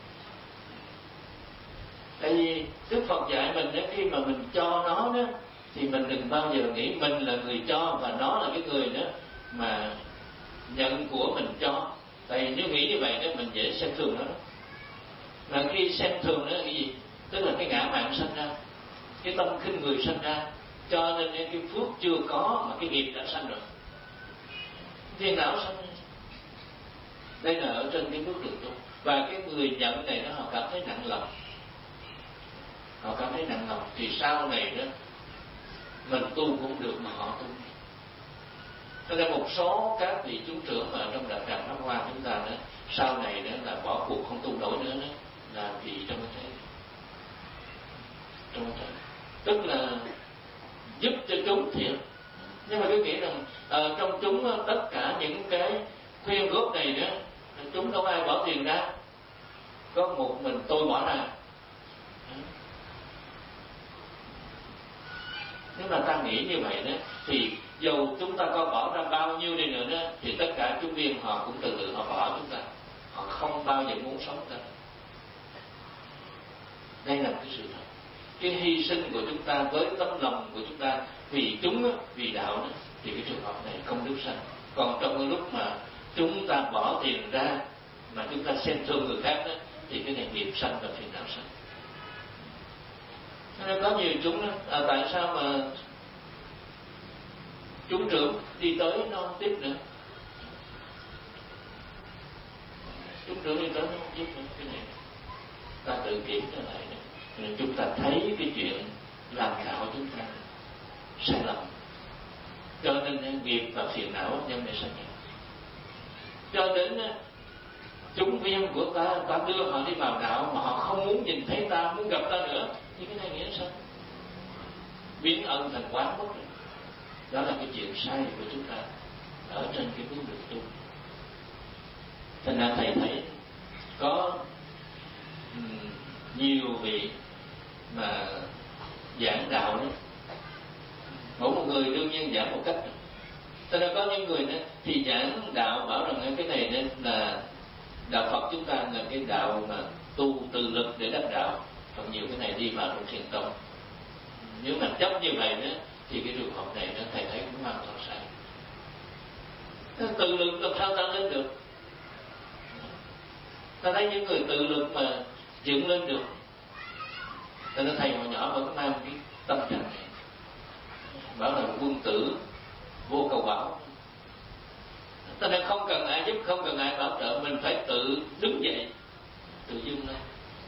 Speaker 1: Tại vì Đức Phật dạy mình đó, khi mà mình cho nó đó, thì mình đừng bao giờ nghĩ mình là người cho và nó là cái người đó mà nhận của mình cho. Tại vì nếu nghĩ như vậy đó, mình dễ xem thường nó đó. Mà khi xem thường nó là cái gì? Tức là cái ngã mạn sanh ra, cái tâm khinh người sanh ra, cho nên cái phước chưa có mà cái nghiệp đã sanh rồi, phiền não sanh ra. Đây là ở trên cái bước đường tu. Và cái người nhận này nó họ cảm thấy nặng lòng, họ cảm thấy nặng lòng thì sau này đó mình tu cũng được mà họ tu. Cho nên một số các vị chúng trưởng mà trong đạo tràng Pháp Hoa chúng ta đó, sau này đó là bỏ cuộc không tu nổi nữa đó, là vì trong cái thế, trong cái thế, tức là giúp cho chúng thiệt. Nhưng mà tôi nghĩ rằng uh, trong chúng tất cả những cái khuyên góp này đó, chúng đâu ai bỏ tiền ra, có một mình tôi bỏ ra. Nếu mà ta nghĩ như vậy đó, thì dù chúng ta có bỏ ra bao nhiêu đi nữa đó, thì tất cả chúng viên họ cũng từ từ họ bỏ chúng ta, họ không bao giờ muốn sống ta. Đây là cái sự thật. Cái hy sinh của chúng ta với tấm lòng của chúng ta vì chúng đó, vì đạo đó, thì cái trường hợp này không được sanh. Còn trong cái lúc mà chúng ta bỏ tiền ra mà chúng ta xem thường người khác đó, thì cái này nghiệp sanh và phiền não sanh. Nên có nhiều chúng đó, à, tại sao mà chúng trưởng đi tới nó tiếp nữa? chúng trưởng đi tới nó không giúp nữa. Cái này ta tự kiểm trở lại nữa. Nên chúng ta thấy cái chuyện làm khảo chúng ta sai lầm, cho nên nghiệp và phiền não nhân này sanh. Cho đến chúng viên của ta, ta đưa họ đi vào đạo mà họ không muốn nhìn thấy ta, muốn gặp ta nữa, thì cái này nghĩa sao? Biến ân thành quán mất rồi. Đó là cái chuyện sai của chúng ta ở trên cái bước đường tu. Thành ra thầy thấy có um, nhiều vị mà giảng đạo đó, mỗi một người đương nhiên giảng một cách. Thành ra có những người đó thì giảng đạo bảo rằng cái này nên là đạo Phật chúng ta là cái đạo mà tu từ lực để đắc đạo, còn nhiều cái này đi vào trong thiền tông. Nếu mà chấp như vậy đó thì cái đường học này nó thầy thấy cũng hoàn toàn sai. Tự lực làm sao ta lên được? Ta thấy những người tự lực mà dựng lên được. Ta nói thầy hồi nhỏ vẫn mang cái tâm trạng này, bảo là quân tử vô cầu bảo. Ta nói không cần ai giúp, không cần ai bảo trợ, mình phải tự đứng dậy, tự dưng lên.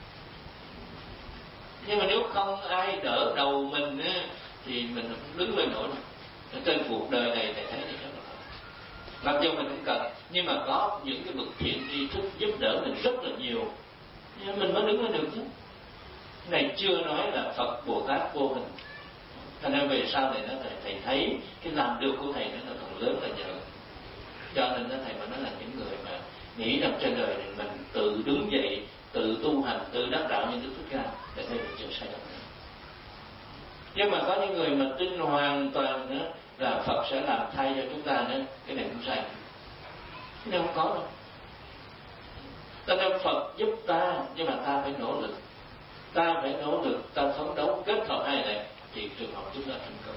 Speaker 1: Nhưng mà nếu không ai đỡ đầu mình á, thì mình không đứng lên nổi. Ở trên cuộc đời này thầy thấy thì rất là mặc dù mình không cần, nhưng mà có những cái bậc thiện tri thức giúp đỡ mình rất là nhiều, nhưng mình mới đứng lên được chứ. Này chưa nói là Phật Bồ Tát vô hình. Thành ra về sau này nó thầy, thầy thấy cái làm được của thầy nó còn lớn là nhờ. Cho nên nó thầy mới nói là những người mà nghĩ rằng trên đời này mình tự đứng dậy, tự tu hành, tự đắc đạo như Đức Thích Ca, để thấy được chuyện sai lầm. Nhưng mà có những người mà tin hoàn toàn nữa là Phật sẽ làm thay cho chúng ta nữa, cái này cũng sai. Cái này không có đâu. Cho nên Phật giúp ta, nhưng mà ta phải nỗ lực. Ta phải nỗ lực, ta phấn đấu kết hợp hai này thì trường hợp chúng ta thành công.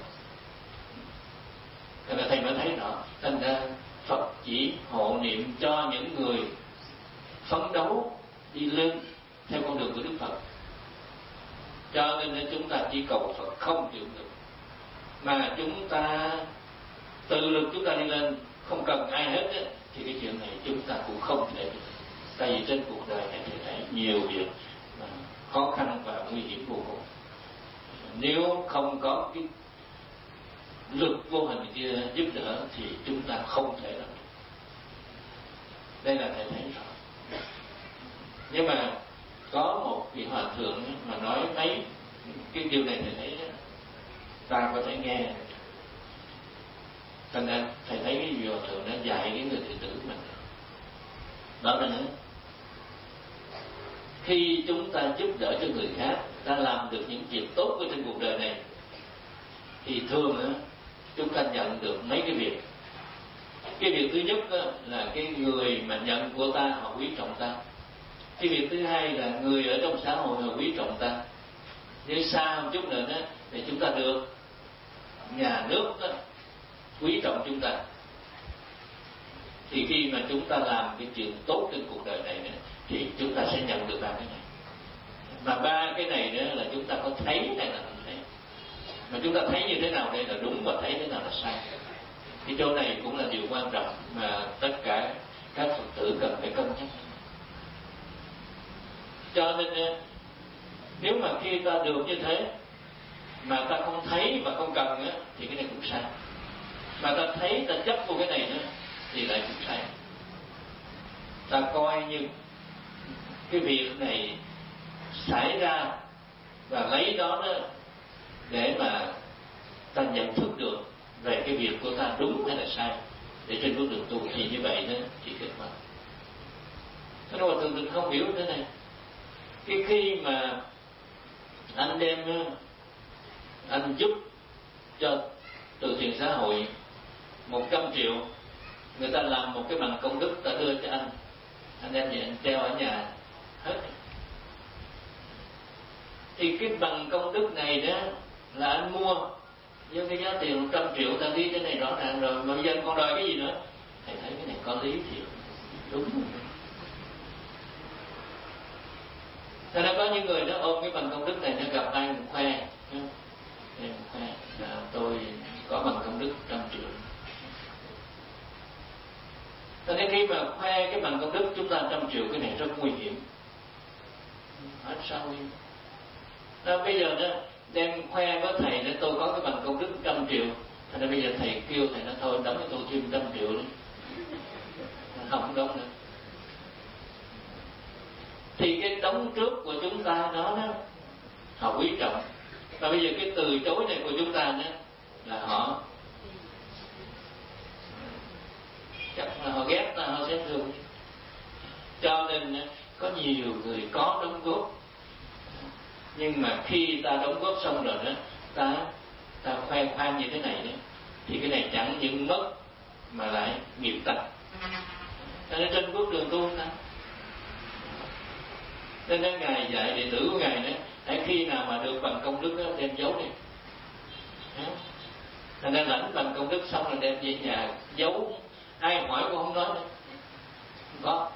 Speaker 1: Thế là thầy mới thấy rõ, thành ra Phật chỉ hộ niệm cho những người phấn đấu đi lên theo con đường của Đức Phật. Cho nên chúng ta chỉ cầu Phật không chịu được, mà chúng ta tự lực chúng ta đi lên, không cần ai hết ấy, thì cái chuyện này chúng ta cũng không thể được. Tại vì trên cuộc đời này thầy thấy nhiều việc mà khó khăn và nguy hiểm vô cùng. Nếu không có cái lực vô hình kia giúp đỡ thì chúng ta không thể làm được. Đây là thầy thấy rõ. Nhưng mà có một vị hòa thượng mà nói mấy cái điều này thầy thấy ta có thể nghe. Thành ra thầy thấy cái vị hòa thượng đã dạy cái người đệ tử mình. Đó là nữa, khi chúng ta giúp đỡ cho người khác, ta làm được những việc tốt ở trên cuộc đời này, thì thường á, chúng ta nhận được mấy cái việc. Cái việc thứ nhất á, là cái người mà nhận của ta họ quý trọng ta. Cái việc thứ hai là người ở trong xã hội họ quý trọng ta. Nếu xa một chút nữa đó, thì chúng ta được nhà nước đó, quý trọng chúng ta. Thì khi mà chúng ta làm cái chuyện tốt trên cuộc đời này nữa, thì chúng ta sẽ nhận được ba cái này. Mà ba cái này nữa là chúng ta có thấy hay là không thấy. Mà chúng ta thấy như thế nào đây là đúng và thấy thế nào là sai. Cái chỗ này cũng là điều quan trọng mà tất cả các Phật tử cần phải cân nhắc. Cho nên nếu mà khi ta được như thế mà ta không thấy và không cần nữa, thì cái này cũng sai. Mà ta thấy, ta chấp vô cái này nữa thì lại cũng sai. Ta coi như cái việc này xảy ra và lấy đó đó để mà ta nhận thức được về cái việc của ta đúng hay là sai, để trên bước đường tu thì như vậy đó thì kết quả. Thế nên mà thường thường không hiểu thế này. Cái khi mà anh đem anh giúp cho từ thiện xã hội một trăm triệu, người ta làm một cái bằng công đức ta đưa cho anh, anh đem về anh treo ở nhà hết. Thì cái bằng công đức này đó là anh mua với cái giá tiền một trăm triệu, ta ghi cái này rõ ràng rồi, mà bây giờ anh còn đòi cái gì nữa? Thầy thấy cái này có lý thì đúng rồi. Thật ra có những người nó ôm cái bằng công đức này, nó gặp ai cũng khoe, em khoe là tôi có bằng công đức trăm triệu. Cho nên khi mà khoe cái bằng công đức chúng ta trăm triệu, cái này rất nguy hiểm. Hỏi sao đi? Đó, bây giờ đó đem khoe với thầy để tôi có cái bằng công đức trăm triệu, thành ra bây giờ thầy kêu thầy nói thôi đóng cho tôi thêm trăm triệu đi, không đóng nữa. Thì cái đóng trước của chúng ta đó, đó họ quý trọng, và bây giờ cái từ chối này của chúng ta đó là họ chắc là họ ghét ta, họ sẽ thương. Cho nên có nhiều người có đóng góp, nhưng mà khi ta đóng góp xong rồi đó, ta ta khoe khoang như thế này đó, thì cái này chẳng những mất mà lại nghiệp tật. Cho nên trên bước đường tu ta, nên đến Ngài dạy đệ tử của Ngài đó, hãy khi nào mà được bằng công đức đó, đem giấu đi. Thành ra lãnh bằng công đức xong rồi đem về nhà giấu, ai hỏi cũng không nói nữa, không có,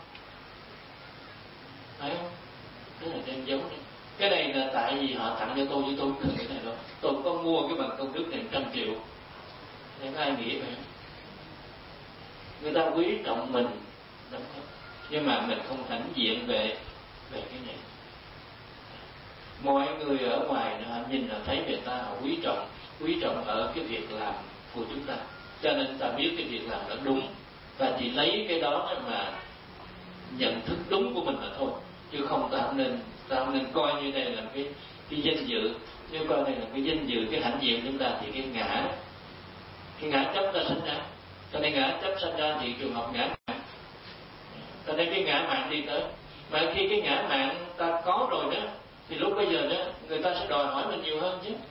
Speaker 1: phải không? Thế là đem giấu đi. Cái này là tại vì họ tặng cho tôi, chứ tôi không cần cái này đâu. Tôi có mua cái bằng công đức này trăm triệu, nên có ai nghĩ vậy không? Người ta quý trọng mình, nhưng mà mình không hãnh diện về về cái này. Mọi người ở ngoài họ nhìn là thấy người ta họ quý trọng, quý trọng ở cái việc làm của chúng ta, cho nên ta biết cái việc làm đó đúng, và chỉ lấy cái đó mà nhận thức đúng của mình là thôi, chứ không ta không nên ta không nên coi như đây là cái cái danh dự. Nếu coi đây là cái danh dự, cái hãnh diện chúng ta, thì cái ngã cái ngã chấp ta sinh ra. Cho nên ngã chấp sinh ra thì trường hợp ngã mạn. Cho nên cái ngã mạn đi tới, mà khi cái ngã mạn ta có rồi đó, thì lúc bây giờ đó người ta sẽ đòi hỏi mình nhiều hơn chứ.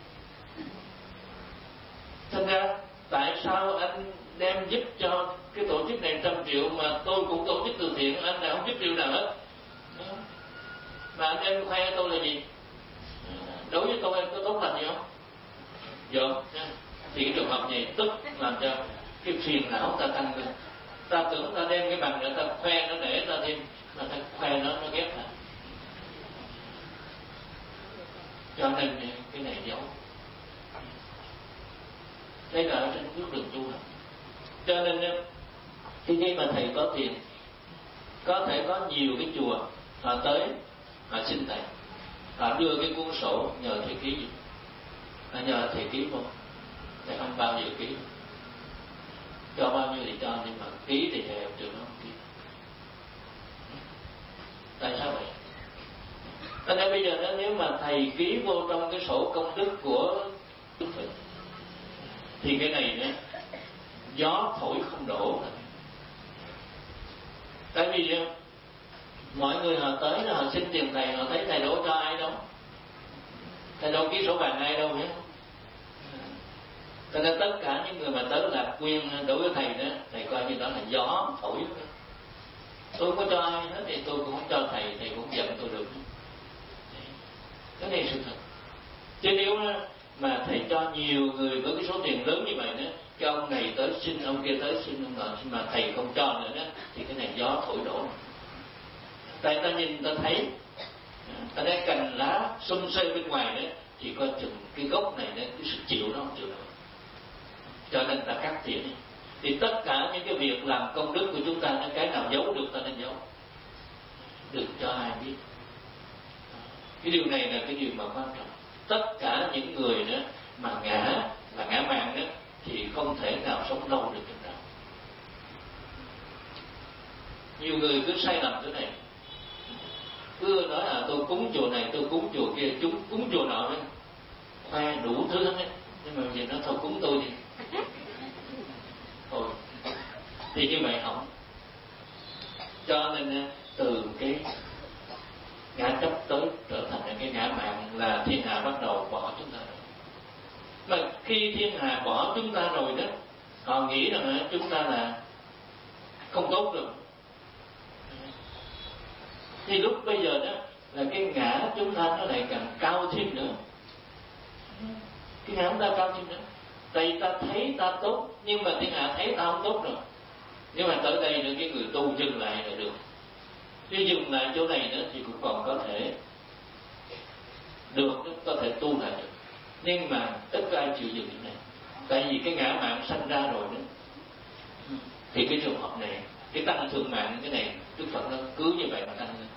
Speaker 1: Thành ra tại sao anh đem giúp cho cái tổ chức này trăm triệu mà tôi cũng tổ chức từ thiện, anh nào không giúp điều nào hết, mà anh đem khoe tôi là gì? Đối với tôi có tốt lành gì không? Được. Thì cái trường hợp này tức làm cho cái phiền não ta tăng lên. Ta tưởng ta đem cái bằng để ta khoe nó để ta thêm, mà ta khoe nó nó ghét ta. Cho nên cái này giấu. Đây là ở trên bước đường tu học. Cho nên khi khi mà thầy có tiền, có thể có nhiều cái chùa họ tới họ xin thầy, họ đưa cái cuốn sổ nhờ thầy ký, họ nhờ thầy ký vô, thầy không bao giờ ký, cho bao nhiêu thì cho, nhưng mà ký thì thầy học trường nó không ký. Tại sao vậy? Cho nên bây giờ đó, nếu mà thầy ký vô trong cái sổ công đức của Đức Phật, thì cái này đó, gió thổi không đổ. Tại vì mọi người họ tới họ xin tiền thầy, họ thấy thầy đổ cho ai đâu, thầy đâu ký sổ vàng ai đâu nhé. Cho nên tất cả những người mà tới là quyên đối với thầy đó, thầy coi như đó là gió thổi. Tôi không có cho ai hết thì tôi cũng không cho thầy, thầy cũng giận tôi được. Cái này sự thật. Chứ nếu mà thầy cho nhiều người với cái số tiền lớn như vậy đó, cái ông này tới xin, ông kia tới xin, ông nọ xin, mà thầy không cho nữa đó, thì cái này gió thổi đổ. Tại ta nhìn ta thấy, ta thấy cành lá xum xuê bên ngoài đó, thì coi chừng cái gốc này đó, cái sự chịu nó không chịu nổi. Cho nên ta cắt tỉa đi. Thì tất cả những cái việc làm công đức của chúng ta, cái nào giấu được ta nên giấu, đừng cho ai biết. Cái điều này là cái điều mà quan trọng. Tất cả những người đó mà ngã là ngã mạn đó, thì không thể nào sống lâu được trong đó. Nhiều người cứ sai lầm cái này, cứ nói là tôi cúng chùa này, tôi cúng chùa kia, chúng cúng chùa nọ đấy, khoe đủ thứ hết. Nhưng mà giờ nó thôi cúng tôi đi, thôi thì như vậy không. Cho nên từ cái ngã chấp tới trở thành cái ngã mạn là thiên hạ bắt đầu bỏ chúng ta rồi. Mà khi thiên hạ bỏ chúng ta rồi đó, họ nghĩ rằng chúng ta là không tốt được, thì lúc bây giờ đó là cái ngã chúng ta nó lại càng cao thêm nữa. Cái ngã chúng ta cao thêm nữa, tại vì ta thấy ta tốt, nhưng mà thiên hạ thấy ta không tốt rồi. Nhưng mà tới đây nữa cái người tu dừng lại là được. Nếu dừng lại chỗ này nữa thì cũng còn có thể được, có thể tu lại được. Nhưng mà tất cả ai chịu dừng cái này, tại vì cái ngã mạn sanh ra rồi đó, thì cái trường hợp này cái tăng thượng mạng cái này Đức Phật nó cứ như vậy mà tăng lên,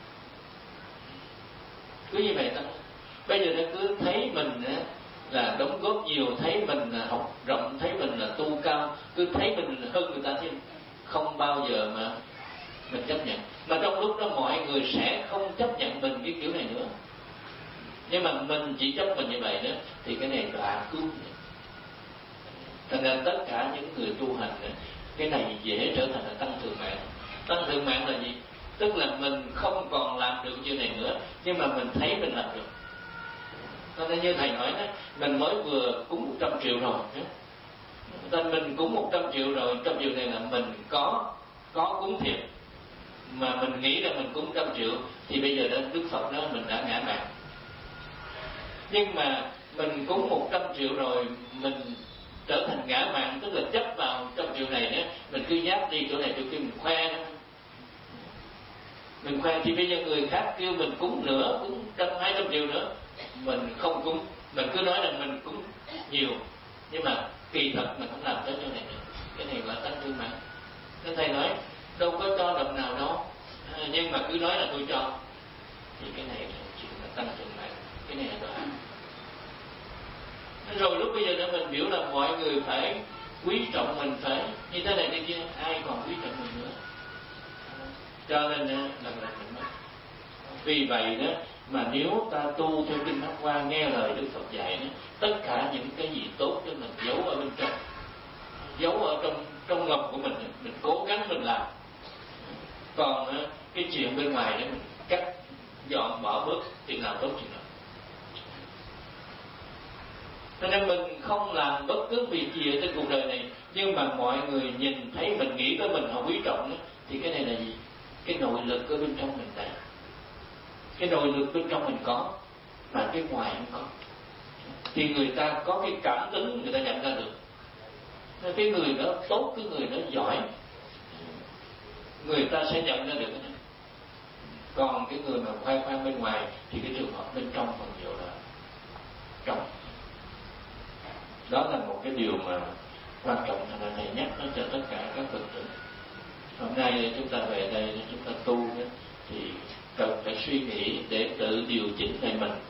Speaker 1: cứ như vậy tăng lên. Bây giờ nó cứ thấy mình là đóng góp nhiều, thấy mình là học rộng, thấy mình là tu cao, cứ thấy mình là hơn người ta, chứ không bao giờ mà mình chấp nhận. Mà trong lúc đó mọi người sẽ không chấp nhận mình cái kiểu này nữa, nhưng mà mình chỉ chấp mình như vậy nữa thì cái này là cứu. Thành ra tất cả những người tu hành này, cái này dễ trở thành là tăng thượng mạng. Tăng thượng mạng là gì? Tức là mình không còn làm được như này nữa, nhưng mà mình thấy mình làm được. Cho nên như thầy nói đó, mình mới vừa cúng một trăm triệu rồi, nên mình cúng một trăm triệu rồi, trăm triệu này là mình có có cúng thiệt, mà mình nghĩ là mình cúng trăm triệu thì bây giờ đó Đức Phật nói mình đã ngã mạn. Nhưng mà mình cúng một trăm triệu rồi mình trở thành ngã mạn, tức là chấp vào trăm triệu này nữa, mình cứ nháp đi chỗ này chỗ kia mình khoe đó. Mình khoe thì bây giờ người khác kêu mình cúng nữa, cúng trăm hai trăm triệu nữa, mình không cúng, mình cứ nói là mình cúng nhiều, nhưng mà kỳ thật mình không làm tới chỗ này nữa. Cái này gọi tăng thương mạng. Nên thầy nói đâu có cho đồng nào đâu, à, nhưng mà cứ nói là tôi cho, thì cái này là chuyện là tăng thương mạng, cái này là đoạn. Rồi lúc bây giờ nữa mình biểu là mọi người phải quý trọng mình, phải như thế này như kia, ai còn quý trọng mình nữa. Cho nên lần lần mình mất. Vì vậy đó mà nếu ta tu theo kinh Pháp Hoa, nghe lời Đức Phật dạy đó, tất cả những cái gì tốt cho mình giấu ở bên trong, giấu ở trong trong lòng của mình, mình cố gắng mình làm. Còn cái chuyện bên ngoài đó mình cắt dọn bỏ bớt, chuyện nào tốt chuyện nào. Cho nên mình không làm bất cứ việc gì ở trên cuộc đời này, nhưng mà mọi người nhìn thấy mình, nghĩ tới mình, họ quý trọng đó, thì cái này là gì? Cái nội lực ở bên trong mình đây, cái nội lực bên trong mình có, mà cái ngoài không có, thì người ta có cái cảm tính, người ta nhận ra được. Nên cái người đó tốt, cái người đó giỏi, người ta sẽ nhận ra được cái này. Còn cái người mà khoe khoang bên ngoài thì cái trường hợp bên trong còn nhiều là trong. Đó là một cái điều mà quan trọng, là thầy nhắc nó cho tất cả các Phật tử. Hôm nay chúng ta về đây chúng ta tu đó, thì cần phải suy nghĩ để tự điều chỉnh lại mình.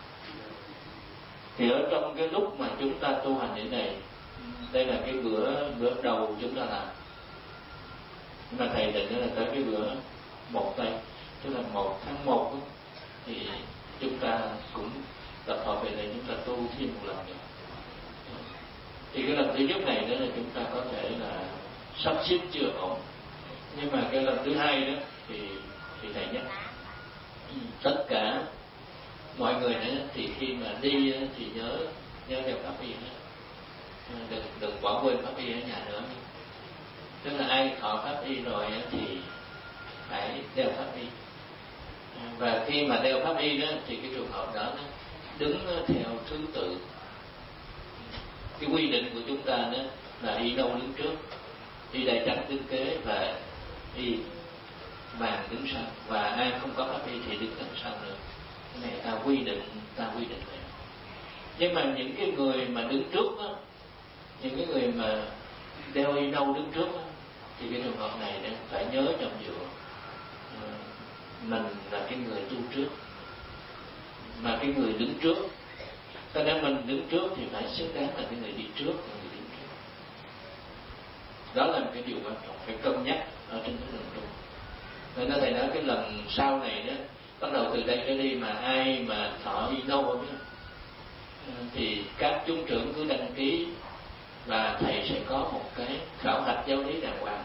Speaker 1: Thì ở trong cái lúc mà chúng ta tu hành như này, đây là cái bữa bữa đầu chúng ta làm, nhưng mà thầy định là tới cái bữa một tây, tức là một tháng một đó, thì chúng ta cũng tập hợp về đây, chúng ta tu thêm một lần nữa. Thì cái lần thứ nhất này đó là chúng ta có thể là sắp xếp chưa ổn, nhưng mà cái lần thứ hai đó thì thì thầy nhắc tất cả mọi người nữa, thì khi mà đi thì nhớ nhớ đeo pháp y, đừng đừng bỏ quên pháp y ở nhà nữa. Tức là ai thọ pháp y rồi thì phải đeo pháp y, và khi mà đeo pháp y đó thì cái trường hợp đó đứng theo thứ tự. Cái quy định của chúng ta đó là y đâu đứng trước, y đại trắng đứng kế, và y bàn đứng sau, và ai không có pháp y thì đứng đằng sau nữa. Cái này ta quy định, ta quy định này. Nhưng mà những cái người mà đứng trước đó, những cái người mà đeo y đâu đứng trước đó, thì cái trường hợp này phải nhớ trong giữa mình là cái người tu trước, mà cái người đứng trước, cho nên mình đứng trước thì phải xứng đáng là cái người đi trước, là người đứng trước. Đó là một cái điều quan trọng phải cân nhắc ở trên cái lần tu. Nên thầy nói cái lần sau này đó, bắt đầu từ đây trở đi mà ai mà thọ y nâu đó, thì các chúng trưởng cứ đăng ký, và thầy sẽ có một cái khảo hạch giáo lý đàng hoàng.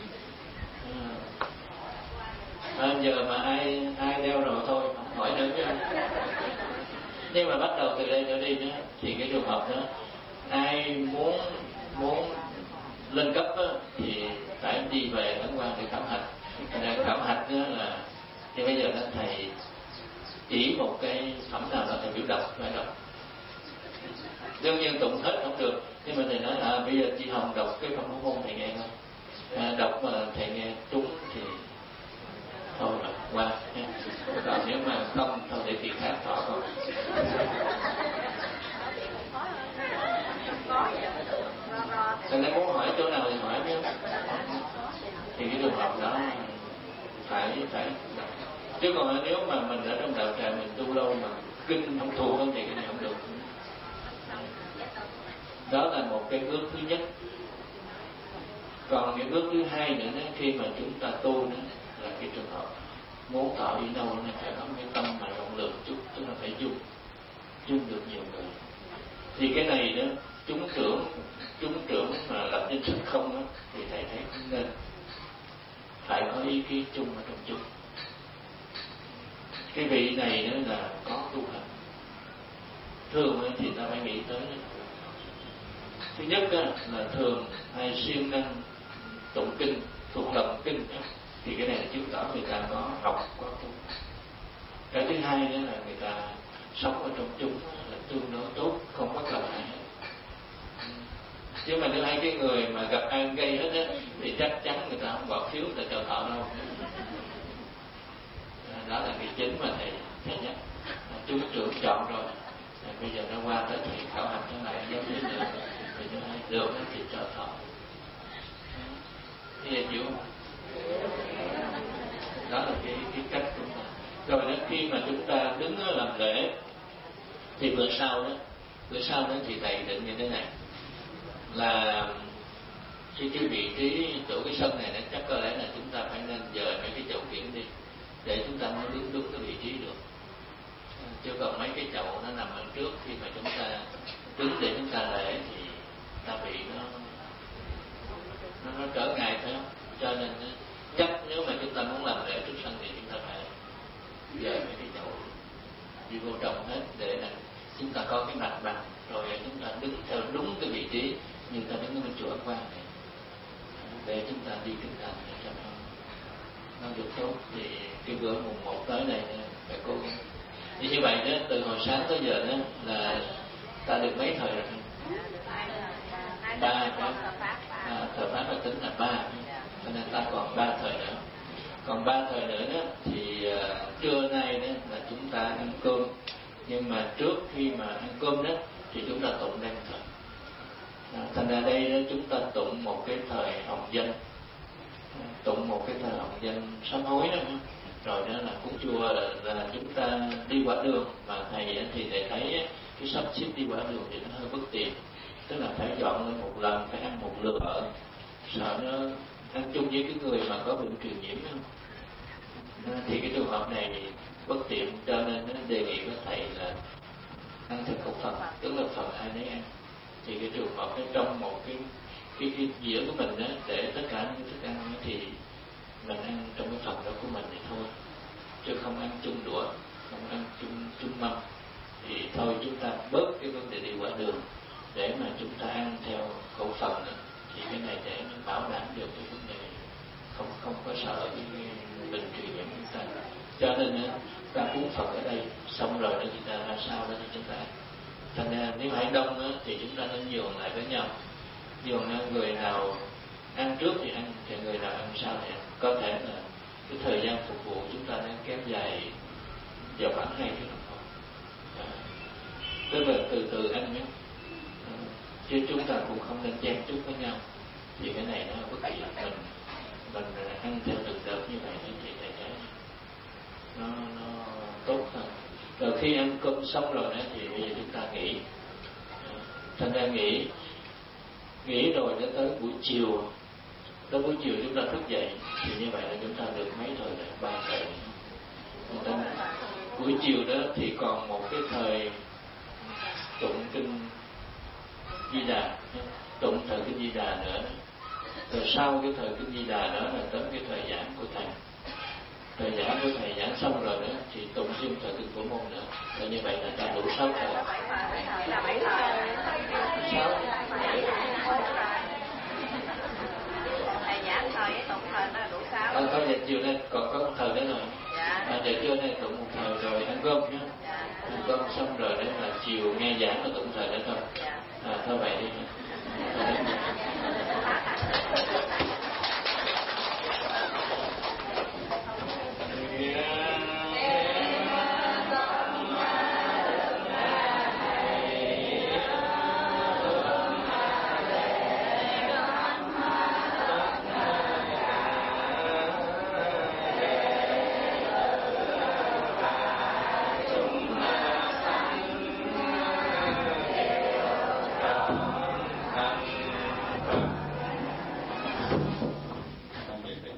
Speaker 1: À, giờ mà ai ai đeo rồi thôi, không hỏi nữa chứ. Nhưng mà bắt đầu từ đây trở đi đó, thì cái trường hợp đó, ai muốn muốn lên cấp đó, thì phải đi về Ấn Quang để khảo hạch. Để khảo hạch đó là, thì bây giờ đó thầy chỉ một cái phẩm nào đó thầy biểu đọc, phải đọc. Đương nhiên tụng hết không được, nhưng mà thầy nói là à, bây giờ chị Hồng đọc cái phẩm hữu môn thầy nghe không? À, đọc mà thầy nghe trúng thì thôi đọc qua. Còn nếu mà không thôi để việc khác thọ con. Thầy nói muốn hỏi chỗ nào thì hỏi chứ. Thì cái trường hợp đó phải phải chứ còn nếu mà mình ở trong đạo tràng mình tu lâu mà kinh không thuộc không thì cái này không được. Đó là một cái bước thứ nhất. Còn cái bước thứ hai nữa đó, khi mà chúng ta tu nữa là cái trường hợp muốn thọ đi đâu nó phải có cái tâm mà rộng lượng chút, tức là phải dung dung được nhiều người. Thì cái này đó chúng trưởng chúng trưởng mà lập danh sách không đó, thì thầy thấy không nên, phải có ý kiến chung ở trong chúng. Cái vị này đó là có tu hành. Thường thì ta phải nghĩ tới đó. Thứ nhất đó, là thường hay siêng năng tụng kinh, thuộc lòng kinh đó. Thì cái này là chứng tỏ người ta có học, có tu. Cái thứ hai đó là người ta sống ở trong chúng là tương đối tốt, không bắt lòng ai hết. Chứ mà nếu hai cái người mà gặp ai gây hết á thì chắc chắn người ta không bỏ phiếu người ta cho thọ đâu. Đó là cái chính mà thầy thầy nhắc. Chú trưởng chọn rồi. Bây giờ nó qua tới thầy khảo hành trở lại giáo viên nữa thì nó được thì cho thọ. Thế là chịu không? Đó là cái cái cách của ta. Rồi đó, khi mà chúng ta đứng làm lễ thì bữa sau đó, bữa sau đó thì thầy định như thế này là cái cái vị trí chỗ cái sân này nó chắc có lẽ là chúng ta phải nên dời mấy cái chậu kiển đi để chúng ta mới đứng đúng cái vị trí được. Chứ còn mấy cái chậu nó nằm ở trước, khi mà chúng ta đứng để chúng ta lễ thì ta bị nó nó, nó trở ngại phải không? Cho nên chắc nếu mà chúng ta muốn làm lễ trước sân thì chúng ta phải dời mấy cái chậu đi vô trong hết để là chúng ta có cái mặt bằng, rồi chúng ta đứng theo đúng cái vị trí như ta đứng ở bên chùa Ấn Quang này để chúng ta đi kinh hành để cho nó nó được tốt. Thì cái bữa mùng một tới đây phải cố gắng. Thì như vậy đó, từ hồi sáng tới giờ đó là ta được mấy thời rồi? Ba. À, thời pháp là tính là ba, cho nên ta còn ba thời nữa. Còn ba thời nữa đó thì uh, trưa nay đó là chúng ta ăn cơm, nhưng mà trước khi mà ăn cơm đó thì chúng ta tụng đêm thời. À, thành ra đây đó chúng ta tụng một cái thời hồng danh, tụng một cái thời hồng danh sám hối đó. Rồi đó là cúng chùa là, là chúng ta đi qua đường, mà thầy thì thầy thấy cái sắp xếp đi qua đường thì nó hơi bất tiện, tức là phải dọn lên một lần, phải ăn một lượt ở, sợ nó ăn chung với cái người mà có bệnh truyền nhiễm không. Thì cái trường hợp này bất tiện, cho nên nó đề nghị với thầy là ăn thực một phần, tức là phần ai nấy ăn. Thì cái trường hợp đó, trong một cái cái cái dĩa của mình đó, để tất cả những thức ăn đó, thì mình ăn trong cái phần đó của mình thì thôi, chứ không ăn chung đũa, không ăn chung chung mâm. Thì thôi chúng ta bớt cái vấn đề đi qua đường để mà chúng ta ăn theo khẩu phần đó. Thì cái này để nó bảo đảm được cái vấn đề không không có sợ cái bệnh truyền nhiễm chúng ta. Cho nên ta cúng Phật ở đây xong rồi đó thì ta ra sao đó thì chúng ta ăn. Thành ra nếu hay đông đó, thì chúng ta nên nhường lại với nhau, nhường người nào ăn trước thì ăn, thì người nào ăn sau thì ăn. Có thể là cái thời gian phục vụ chúng ta nên kéo dài vào khoảng hai tiếng đồng hồ, à, tức là từ từ ăn nhé, à, chứ chúng ta cũng không nên chen chúc với nhau. Thì cái này nó bất kỳ mình mình ăn theo từng đợt như vậy thì thầy thấy nó nó tốt hơn. Rồi khi ăn cơm xong rồi đó thì bây giờ chúng ta nghỉ, thành ra nghỉ nghỉ rồi đến tới buổi chiều, tới buổi chiều chúng ta thức dậy thì như vậy là chúng ta được mấy thời là ba thời. Buổi chiều đó thì còn một cái thời tụng kinh Di Đà, tụng thời kinh Di Đà nữa. Rồi sau cái thời kinh Di Đà đó là tới cái thời giảng của thầy. Thời giảng của thầy giảng xong rồi đó thì tụng thêm thời kinh của môn nữa. Rồi như vậy là ta đủ sáu thời. Sáu.
Speaker 2: Thầy giảng thời với tụng thời nó đủ sáu.
Speaker 1: Ờ, thôi giờ chiều nay còn có một thời nữa rồi. Dạ. À, giờ trưa nay tụng một thời rồi ăn cơm nhé. Dạ. Ăn cơm xong rồi đấy là chiều nghe giảng là tụng thời nữa thôi. Dạ. À, thôi vậy đi.